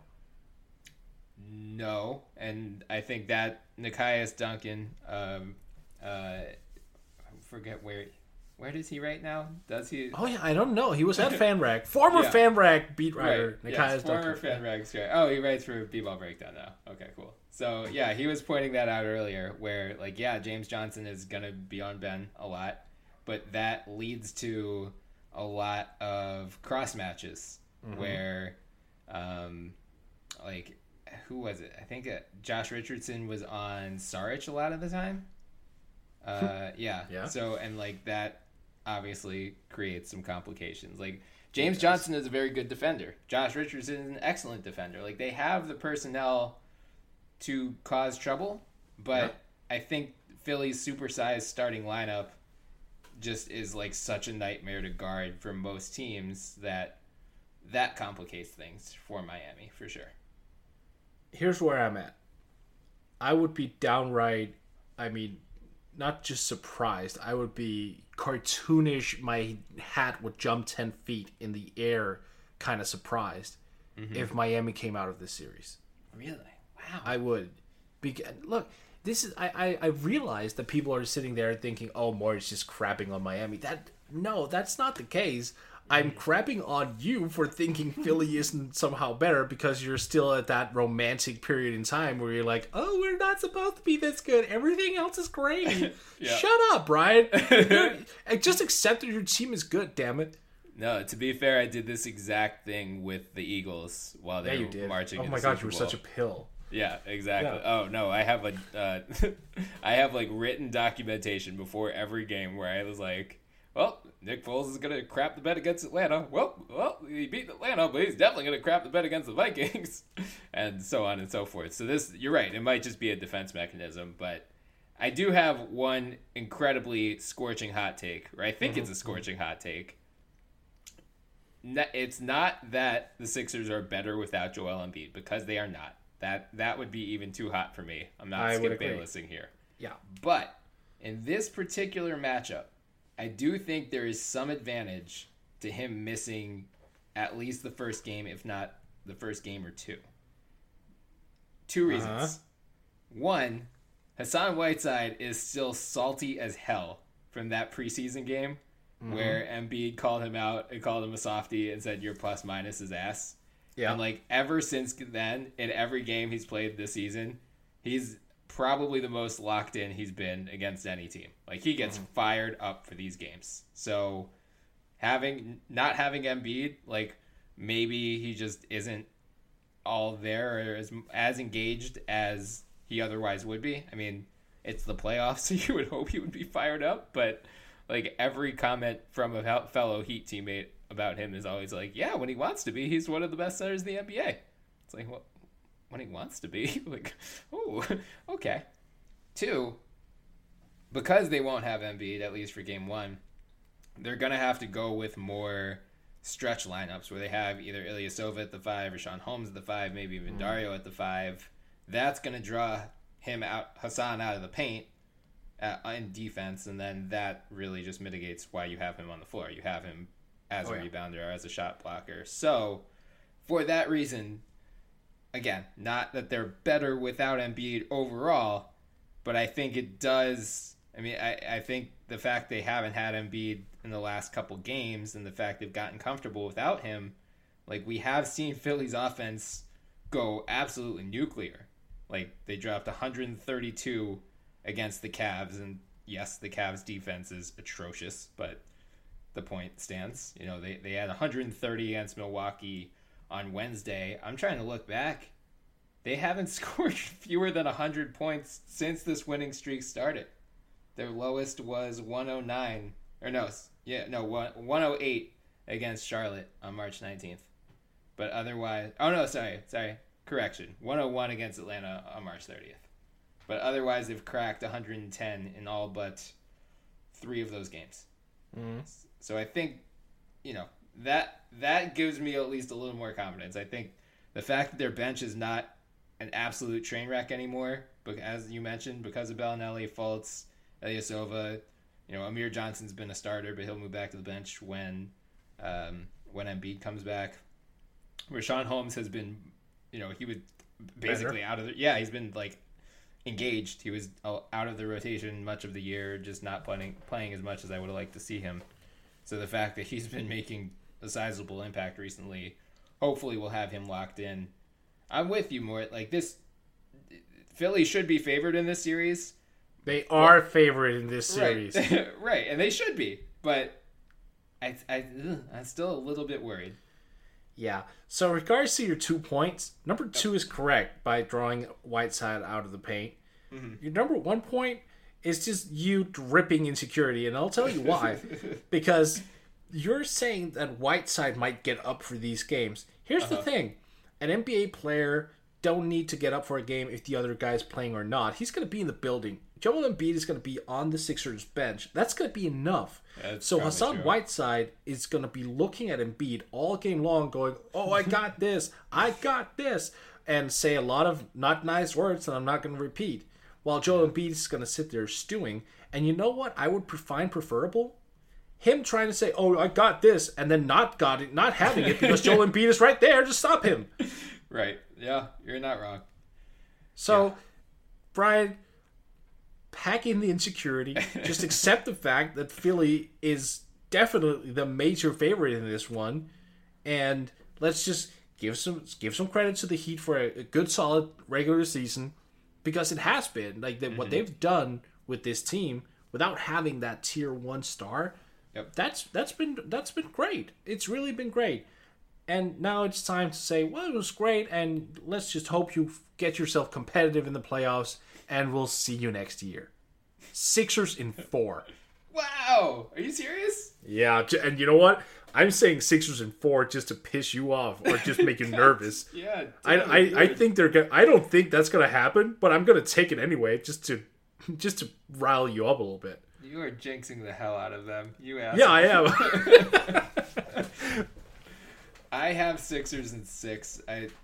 No. And I think that Nekias Duncan, I forget where does he right now? Does he? Oh, yeah, I don't know. He was at FanRag. Former FanRag beat writer, right. Nekias Duncan. Former FanRag. Right. Oh, he writes for B-Ball Breakdown now. Okay, cool. So, yeah, he was pointing that out earlier where, like, yeah, James Johnson is going to be on Ben a lot, but that leads to a lot of cross matches where, like, who was it? I think Josh Richardson was on Saric a lot of the time. Yeah. So, and like that obviously creates some complications. Like James Johnson is a very good defender. Josh Richardson is an excellent defender. Like they have the personnel to cause trouble, but I think Philly's supersized starting lineup just is like such a nightmare to guard for most teams that complicates things for Miami for sure. Here's where I'm at. I would be downright, not just surprised, I would be cartoonish, my hat would jump 10 feet in the air, kind of surprised if Miami came out of this series. Really? Wow. I would. Look, this is I realize that people are sitting there thinking, oh, Maury's just crapping on Miami. No, that's not the case. I'm crapping on you for thinking Philly isn't somehow better because you're still at that romantic period in time where you're like, oh, we're not supposed to be this good. Everything else is great. Shut up, Brian. Just accept that your team is good, damn it. No, to be fair, I did this exact thing with the Eagles while they were marching. Oh my God, you were such a pill. Yeah, exactly. Yeah. Oh no, I have I have like written documentation before every game where I was like, well, Nick Foles is gonna crap the bed against Atlanta. Well, he beat Atlanta, but he's definitely gonna crap the bed against the Vikings, and so on and so forth. So this, you're right, it might just be a defense mechanism, but I do have one incredibly scorching hot take, or I think it's a scorching hot take. It's not that the Sixers are better without Joel Embiid, because they are not. That would be even too hot for me. I'm not Skip Baylessing here. Yeah. But in this particular matchup, I do think there is some advantage to him missing at least the first game, if not the first game or two. Two reasons. One, Hassan Whiteside is still salty as hell from that preseason game where Embiid called him out and called him a softie and said your plus minus is ass. Yeah. And like ever since then, in every game he's played this season, he's probably the most locked in he's been against any team. Like he gets fired up for these games. So not having Embiid, like maybe he just isn't all there or as engaged as he otherwise would be. I mean, it's the playoffs, so you would hope he would be fired up, but like every comment from a fellow Heat teammate about him is always like, yeah, when he wants to be, he's one of the best centers in the NBA. It's like, well, when he wants to be, like, oh, okay. Two, because they won't have Embiid, at least for game one, they're going to have to go with more stretch lineups where they have either Ilyasova at the 5 or Sean Holmes at the 5, maybe even Dario at the 5. That's going to draw Hassan out of the paint in defense, and then that really just mitigates why you have him on the floor. You have him as a rebounder or as a shot blocker. So, for that reason, again, not that they're better without Embiid overall, but I think it does. I mean, I think the fact they haven't had Embiid in the last couple games and the fact they've gotten comfortable without him, like we have seen Philly's offense go absolutely nuclear. Like they dropped 132 against the Cavs, and yes, the Cavs defense is atrocious, but the point stands. You know, they had 130 against Milwaukee on Wednesday. I'm trying to look back. They haven't scored fewer than 100 points since this winning streak started. Their lowest was 109, 108 against Charlotte on March 19th. But otherwise, correction, 101 against Atlanta on March 30th. But otherwise, they've cracked 110 in all but 3 of those games. So I think, that gives me at least a little more confidence. I think the fact that their bench is not an absolute train wreck anymore, but as you mentioned, because of Bellinelli, Fultz, Ilyasova, Amir Johnson's been a starter, but he'll move back to the bench when Embiid comes back. Rashawn Holmes has been, he was basically out of he's been like engaged. He was out of the rotation much of the year, just not playing as much as I would have liked to see him. So the fact that he's been making a sizable impact recently, hopefully we'll have him locked in. I'm with you more. Like this, Philly should be favored in this series. They are favored in this series. Right. Right, and they should be. But I'm still a little bit worried. Yeah. So, regards to your 2 points, number 2 is correct by drawing Whiteside out of the paint. Mm-hmm. Your number 1 point is just you dripping insecurity, and I'll tell you why. Because you're saying that Whiteside might get up for these games. Here's the thing. An NBA player don't need to get up for a game if the other guy's playing or not. He's going to be in the building. Joel Embiid is going to be on the Sixers bench. That's going to be enough. So Hassan Whiteside is going to be looking at Embiid all game long going, oh, I got this. I got this. And say a lot of not nice words that I'm not going to repeat. While Joel Embiid is going to sit there stewing. And you know what I would find preferable? Him trying to say, oh, I got this, and then not having it because Joel Embiid is right there to stop him. Right. Yeah, you're not wrong. So, Brian, pack in the insecurity. Just accept the fact that Philly is definitely the major favorite in this one. And let's just give some credit to the Heat for a good, solid regular season. Because it has been. Like, what they've done with this team, without having that tier 1 star... Yep. That's been great. It's really been great. And now it's time to say, well, it was great, and let's just hope you get yourself competitive in the playoffs, and we'll see you next year. Sixers in 4. Wow! Are you serious? Yeah, and you know what? I'm saying Sixers in 4 just to piss you off or just make you nervous. Yeah. I think I don't think that's gonna happen, but I'm gonna take it anyway just to rile you up a little bit. You are jinxing the hell out of them. You asshole. Yeah, I am. I have Sixers in 6.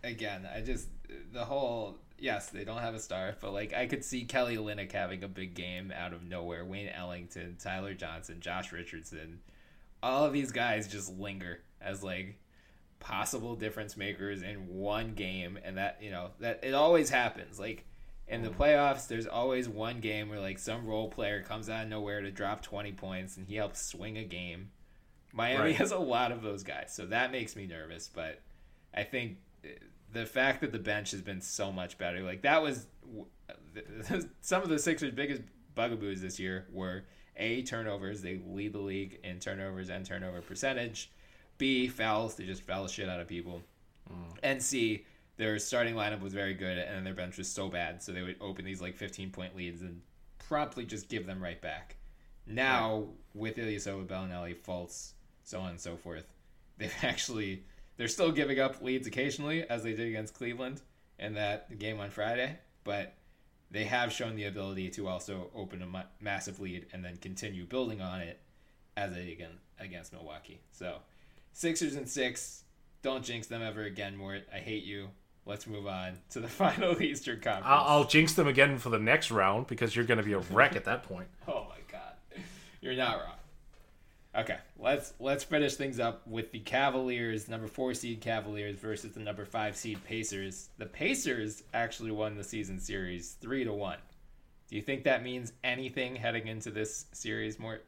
Yes, they don't have a star, but like I could see Kelly Olynyk having a big game out of nowhere. Wayne Ellington, Tyler Johnson, Josh Richardson, all of these guys just linger as like possible difference makers in one game, and that it always happens. Like in the playoffs, there's always one game where like some role player comes out of nowhere to drop 20 points and he helps swing a game. Miami has a lot of those guys, so that makes me nervous. But I think the fact that the bench has been so much better, like that was some of the Sixers' biggest bugaboos this year were A, turnovers. They lead the league in turnovers and turnover percentage. B, fouls. They just foul the shit out of people. And C, their starting lineup was very good, and their bench was so bad, so they would open these like 15-point leads and promptly just give them right back. Now, with Ilyasova, Bellinelli, Fultz, so on and so forth, they're still giving up leads occasionally, as they did against Cleveland in that game on Friday, but they have shown the ability to also open a massive lead and then continue building on it as they did against Milwaukee. So, Sixers in 6, don't jinx them ever again, Mort. I hate you. Let's move on to the final Eastern Conference. I'll jinx them again for the next round because you're going to be a wreck at that point. Oh my God, you're not wrong. Okay, let's finish things up with the Cavaliers, number 4 seed Cavaliers versus the number 5 seed Pacers. The Pacers actually won the season series 3-1. Do you think that means anything heading into this series, Mort?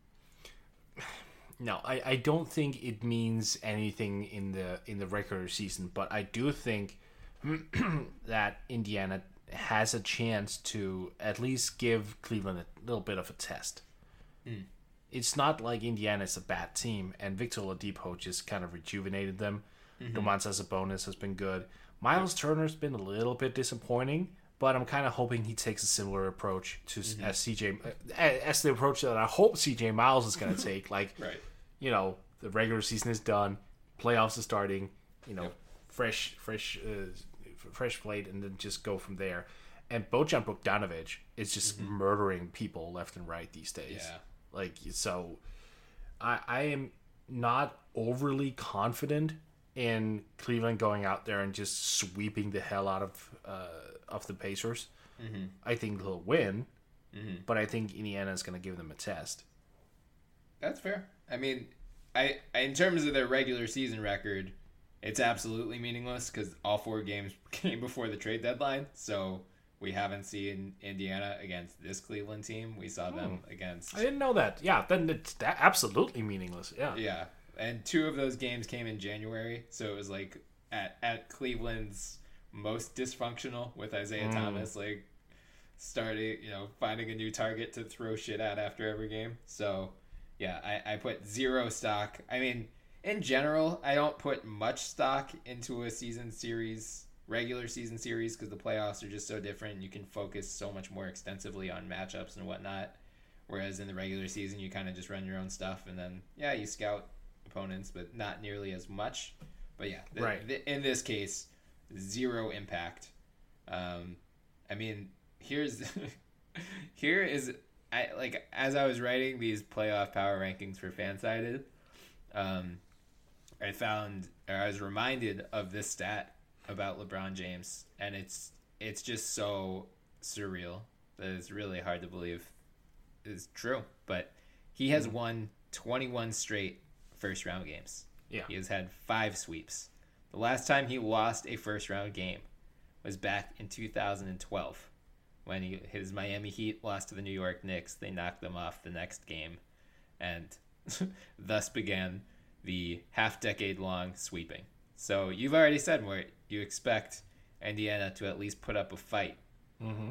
No, I don't think it means anything in the regular season, but I do think that Indiana has a chance to at least give Cleveland a little bit of a test. It's not like Indiana's a bad team, and Victor Oladipo just kind of rejuvenated them. Domantas Sabonis has been good. Miles Turner's been a little bit disappointing, but I'm kind of hoping he takes a similar approach to as the approach that I hope CJ Miles is going to take. Like, the regular season is done, playoffs are starting, fresh plate, and then just go from there. And Bojan Bogdanovic is just murdering people left and right these days. Yeah. So I am not overly confident in Cleveland going out there and just sweeping the hell out of the Pacers. I think they'll win, but I think Indiana is going to give them a test. That's fair. I mean, I in terms of their regular season record, it's absolutely meaningless because all 4 games came before the trade deadline. So we haven't seen Indiana against this Cleveland team. We saw them against... I didn't know that. Yeah, then it's absolutely meaningless. Yeah. Yeah. And 2 of those games came in January. So it was like at Cleveland's most dysfunctional with Isaiah Thomas, like starting, finding a new target to throw shit at after every game. So yeah, I put 0 stock. I mean, in general, I don't put much stock into a regular season series, because the playoffs are just so different. You can focus so much more extensively on matchups and whatnot. Whereas in the regular season, you kind of just run your own stuff, and then, yeah, you scout opponents, but not nearly as much. But yeah, in this case, zero impact. I mean, here is as I was writing these playoff power rankings for Fansided, I was reminded of this stat about LeBron James, and it's just so surreal that it's really hard to believe is true. But he has won 21 straight first round games. Yeah. He has had 5 sweeps. The last time he lost a first round game was back in 2012 when his Miami Heat lost to the New York Knicks. They knocked them off the next game, and thus began the half-decade-long sweeping. So you've already said, Mort, you expect Indiana to at least put up a fight. Mm-hmm.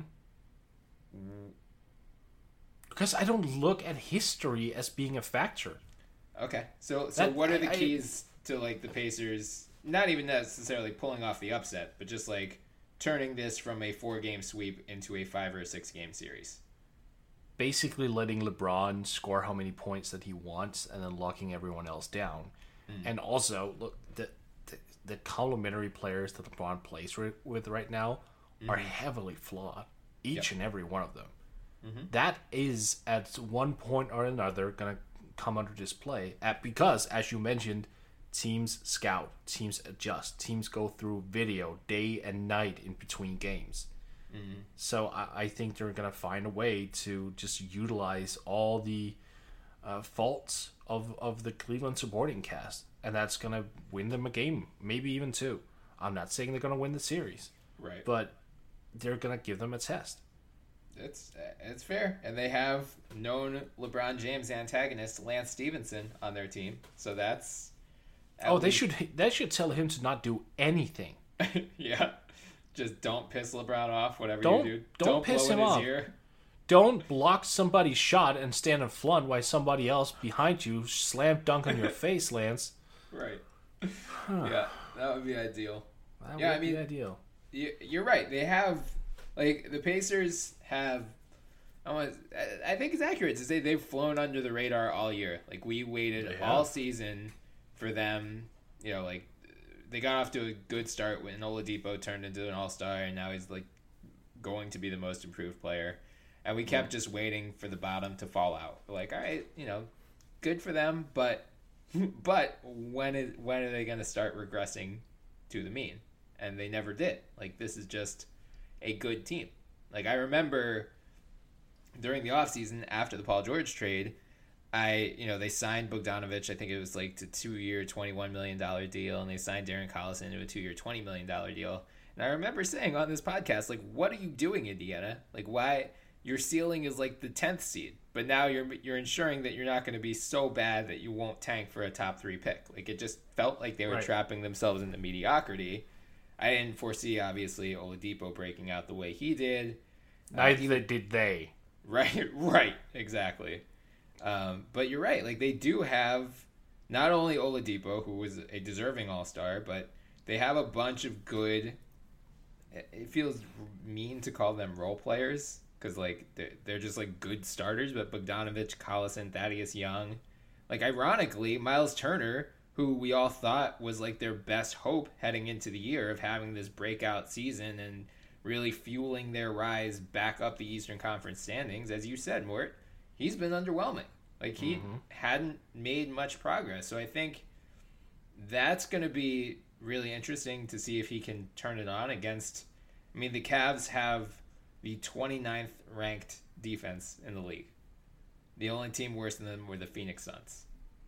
Because I don't look at history as being a factor. Okay, so what are the keys to like the Pacers? Not even necessarily pulling off the upset, but just like turning this from a 4-game sweep into a 5 or 6 game series. Basically letting LeBron score how many points that he wants, and then locking everyone else down. And also, look, the complementary players that LeBron plays with right now are heavily flawed, each and every one of them. That is at one point or another going to come under display because, as you mentioned, teams scout, teams adjust, teams go through video day and night in between games. So I think they're going to find a way to just utilize all the faults of the Cleveland supporting cast, and that's going to win them a game, maybe even 2. I'm not saying they're going to win the series, right? But they're going to give them a test. It's fair, and they have known LeBron James antagonist Lance Stevenson on their team, so that's. They should tell him to not do anything. Yeah, just don't piss LeBron off. Whatever you do, don't piss him off. Don't block somebody's shot and stand in front while somebody else behind you slam dunk on your face, Lance. Right. Yeah, that would be ideal. That would be ideal. You're right. They have, like, the Pacers have. I think it's accurate to say they've flown under the radar all year. Like, we waited all season for them. You know, like, they got off to a good start when Oladipo turned into an all-star, and now he's, like, going to be the most improved player. And we kept just waiting for the bottom to fall out. We're like, all right, good for them, but when are they going to start regressing to the mean? And they never did. Like, this is just a good team. Like, I remember during the offseason after the Paul George trade, they signed Bogdanović. I think it was like a 2-year, $21 million deal, and they signed Darren Collison to a 2-year, $20 million deal. And I remember saying on this podcast, like, what are you doing, Indiana? Like, why? Your ceiling is like the 10th seed, but now you're ensuring that you're not going to be so bad that you won't tank for a top 3 pick. Like, it just felt like they were trapping themselves into mediocrity. I didn't foresee, obviously, Oladipo breaking out the way he did. Neither did they. Right, exactly. But you're right. Like, they do have not only Oladipo, who was a deserving all-star, but they have a bunch of good. It feels mean to call them role players, because, like, they're just, like, good starters, but Bogdanović, Collison, Thaddeus Young. Like, ironically, Miles Turner, who we all thought was, like, their best hope heading into the year of having this breakout season and really fueling their rise back up the Eastern Conference standings, as you said, Mort, he's been underwhelming. Like, he hadn't made much progress. So I think that's going to be really interesting to see if he can turn it on against. I mean, the Cavs have the 29th ranked defense in the league. The only team worse than them were the Phoenix Suns.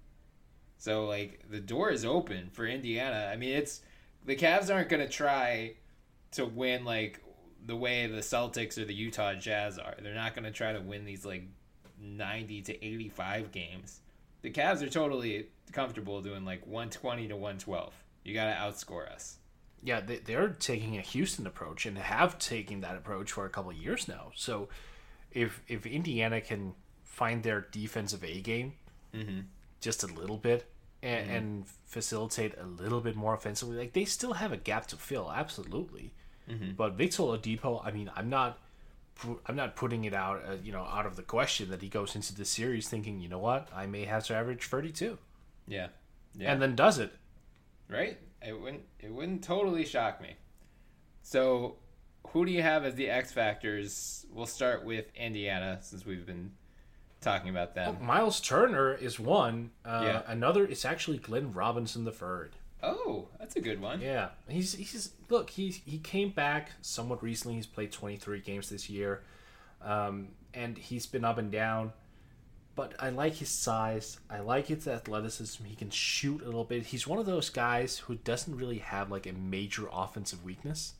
So, like, the door is open for Indiana. I mean, the Cavs aren't going to try to win, like, the way the Celtics or the Utah Jazz are. They're not going to try to win these, like, 90 to 85 games. The Cavs are totally comfortable doing, like, 120 to 112. You got to outscore us. Yeah, they're taking a Houston approach and have taken that approach for a couple of years now. So if Indiana can find their defensive A game just a little bit, and facilitate a little bit more offensively. Like, they still have a gap to fill, absolutely. But Victor Oladipo, I mean, I'm not putting it out, out of the question that he goes into the series thinking, you know what, I may have to average 32. Yeah. And then does it. Right? It wouldn't totally shock me. So, who do you have as the X factors? We'll start with Indiana, since we've been talking about them. Miles Turner is one. Another is actually Glenn Robinson III. Oh, that's a good one. Yeah, he came back somewhat recently. He's played 23 games this year, and he's been up and down. But I like his size. I like his athleticism. He can shoot a little bit. He's one of those guys who doesn't really have like a major offensive weakness,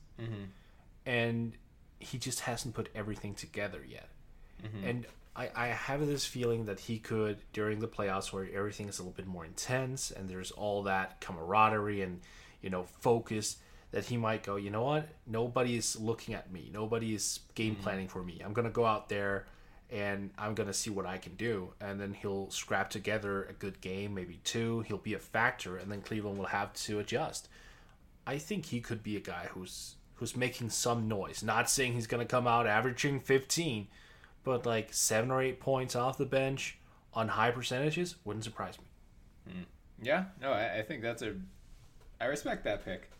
and he just hasn't put everything together yet. And I have this feeling that he could, during the playoffs where everything is a little bit more intense and there's all that camaraderie and, focus, that he might go, you know what? Nobody is looking at me. Nobody is game planning for me. I'm going to go out there and I'm going to see what I can do. And then he'll scrap together a good game, maybe two. He'll be a factor, and then Cleveland will have to adjust. I think he could be a guy who's making some noise. Not saying he's going to come out averaging 15, but like 7 or 8 points off the bench on high percentages wouldn't surprise me. Yeah, no, I think I respect that pick.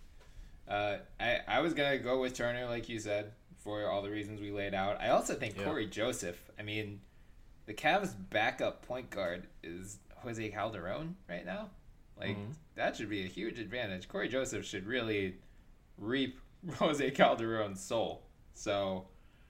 I was going to go with Turner, like you said, for all the reasons we laid out. I also think Corey Joseph, I mean, the Cavs' backup point guard is Jose Calderon right now. Like, that should be a huge advantage. Corey Joseph should really reap Jose Calderon's soul. So,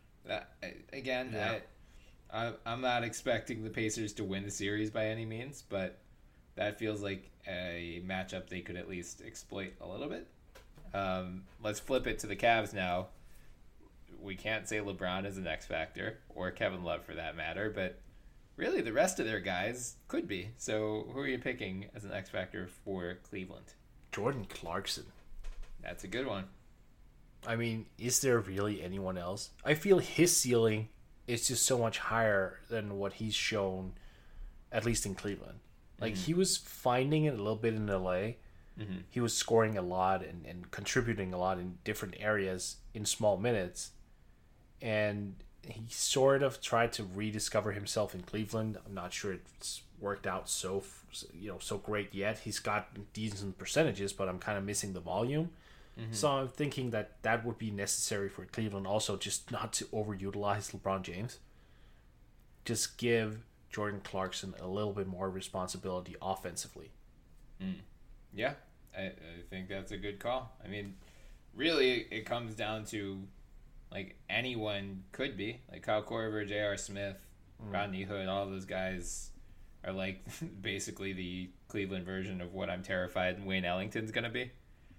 again, I'm not expecting the Pacers to win the series by any means, but that feels like a matchup they could at least exploit a little bit. Let's flip it to the Cavs now. We can't say LeBron is an X factor, or Kevin Love for that matter, but really the rest of their guys could be. So who are you picking as an X factor for Cleveland? Jordan Clarkson. That's a good one. I mean, is there really anyone else? I feel his ceiling is just so much higher than what he's shown, at least in Cleveland. Like, he was finding it a little bit in LA. He was scoring a lot and contributing a lot in different areas in small minutes. And he sort of tried to rediscover himself in Cleveland. I'm not sure it's worked out so great yet. He's got decent percentages, but I'm kind of missing the volume. So I'm thinking that would be necessary for Cleveland also, just not to overutilize LeBron James. Just give Jordan Clarkson a little bit more responsibility offensively. Yeah, I think that's a good call. I mean, really, it comes down to, like, anyone could be. Like Kyle Korver, J.R. Smith, Rodney Hood, all those guys are like basically the Cleveland version of what I'm terrified Wayne Ellington's going to be.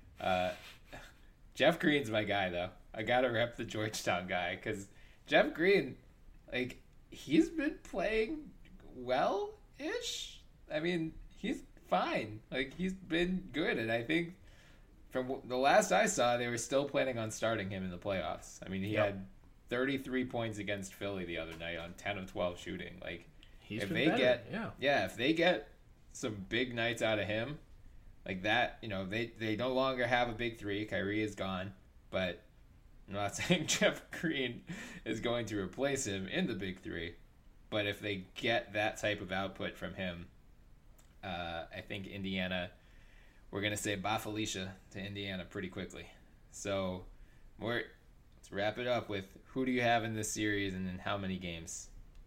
Jeff Green's my guy, though. I got to rep the Georgetown guy, because Jeff Green, like, he's been playing well-ish. I mean, he's fine. Like, he's been good, and I think from the last I saw, they were still planning on starting him in the playoffs. I mean, he had 33 points against Philly the other night on 10 of 12 shooting. Like, if they get some big nights out of him, like that, they no longer have a big three. Kyrie is gone, but I'm not saying Jeff Green is going to replace him in the big three. But if they get that type of output from him, I think Indiana, we're going to say Ba Felicia to Indiana pretty quickly. So let's wrap it up with who do you have in this series and in how many games?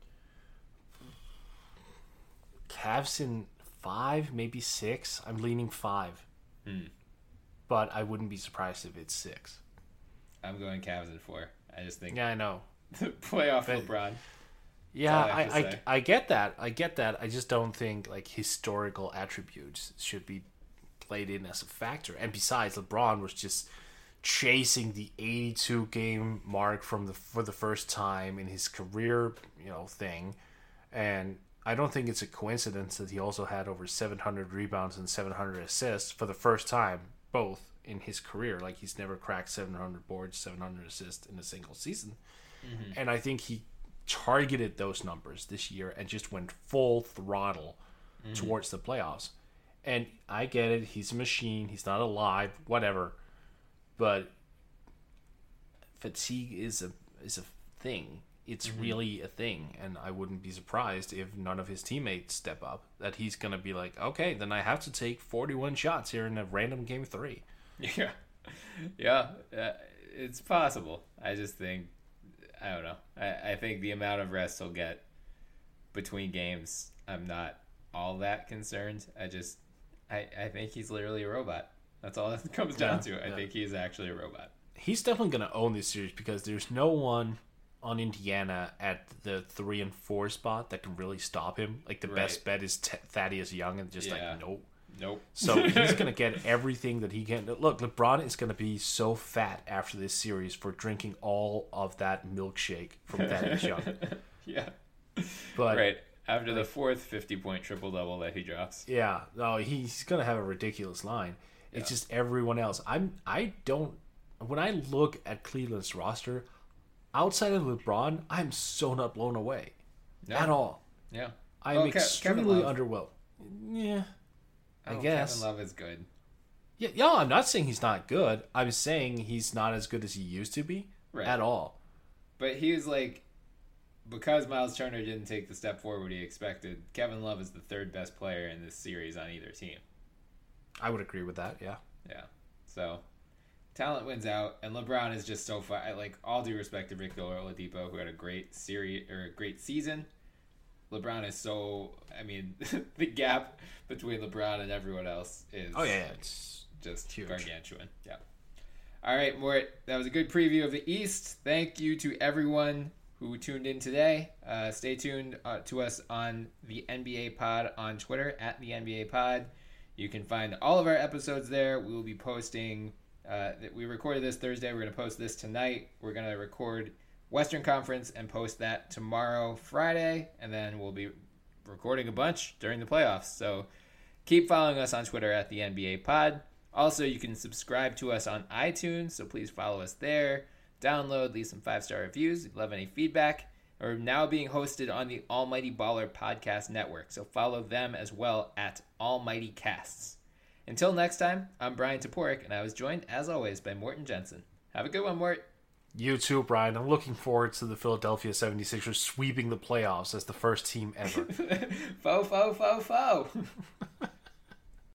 Cavs in 5, maybe 6. I'm leaning 5. But I wouldn't be surprised if it's 6. I'm going Cavs in 4. I just think... Yeah, I know. Playoff LeBron. Yeah, I get that. I just don't think, like, historical attributes should be played in as a factor. And besides, LeBron was just chasing the 82 game mark for the first time in his career, thing. And I don't think it's a coincidence that he also had over 700 rebounds and 700 assists for the first time, both in his career. Like, he's never cracked 700 boards, 700 assists in a single season. And I think he targeted those numbers this year and just went full throttle towards the playoffs. And I get it. He's a machine. He's not alive. Whatever. But fatigue is a thing. It's really a thing. And I wouldn't be surprised if none of his teammates step up. That he's going to be like, okay, then I have to take 41 shots here in a random game 3. Yeah. Yeah. It's possible. I just think, I don't know. I think the amount of rest he'll get between games, I'm not all that concerned. I think he's literally a robot. That's all it comes down to. I think he's actually a robot. He's definitely going to own this series because there's no one on Indiana at the 3 and 4 spot that can really stop him. Like, the best bet is Thaddeus Young, and just Nope. So he's going to get everything that he can. Look, LeBron is going to be so fat after this series for drinking all of that milkshake from Thaddeus Young. Yeah. But right. After the 4th 50-point triple-double that he drops. Yeah. No, he's going to have a ridiculous line. It's just everyone else. When I look at Cleveland's roster, outside of LeBron, I'm so not blown away. At all. Yeah. I'm extremely underwhelmed. Yeah. I guess. Kevin Love is good. Yeah, I'm not saying he's not good. I'm saying he's not as good as he used to be at all. But he was like, because Miles Turner didn't take the step forward he expected, Kevin Love is the 3rd best player in this series on either team. I would agree with that, yeah. Yeah. So, talent wins out, and LeBron is just so far. Like, all due respect to Victor Oladipo, who had a great series or a great season. LeBron is so. I mean, the gap between LeBron and everyone else is. It's just huge. Gargantuan. Yeah. All right, Mort. That was a good preview of the East. Thank you to everyone who tuned in today. Stay tuned to us on the NBA Pod on Twitter at the NBA Pod. You can find all of our episodes there. We will be posting. We recorded this Thursday. We're going to post this tonight. We're going to record Western Conference and post that tomorrow, Friday, and then we'll be recording a bunch during the playoffs. So keep following us on Twitter at the NBA Pod. Also, you can subscribe to us on iTunes, so please follow us there. Download, leave some 5-star reviews. If you love any feedback. We're now being hosted on the Almighty Baller Podcast Network, so follow them as well at Almighty Casts. Until next time, I'm Brian Toporek, and I was joined, as always, by Morten Jensen. Have a good one, Mort. You too, Brian. I'm looking forward to the Philadelphia 76ers sweeping the playoffs as the first team ever. Faux.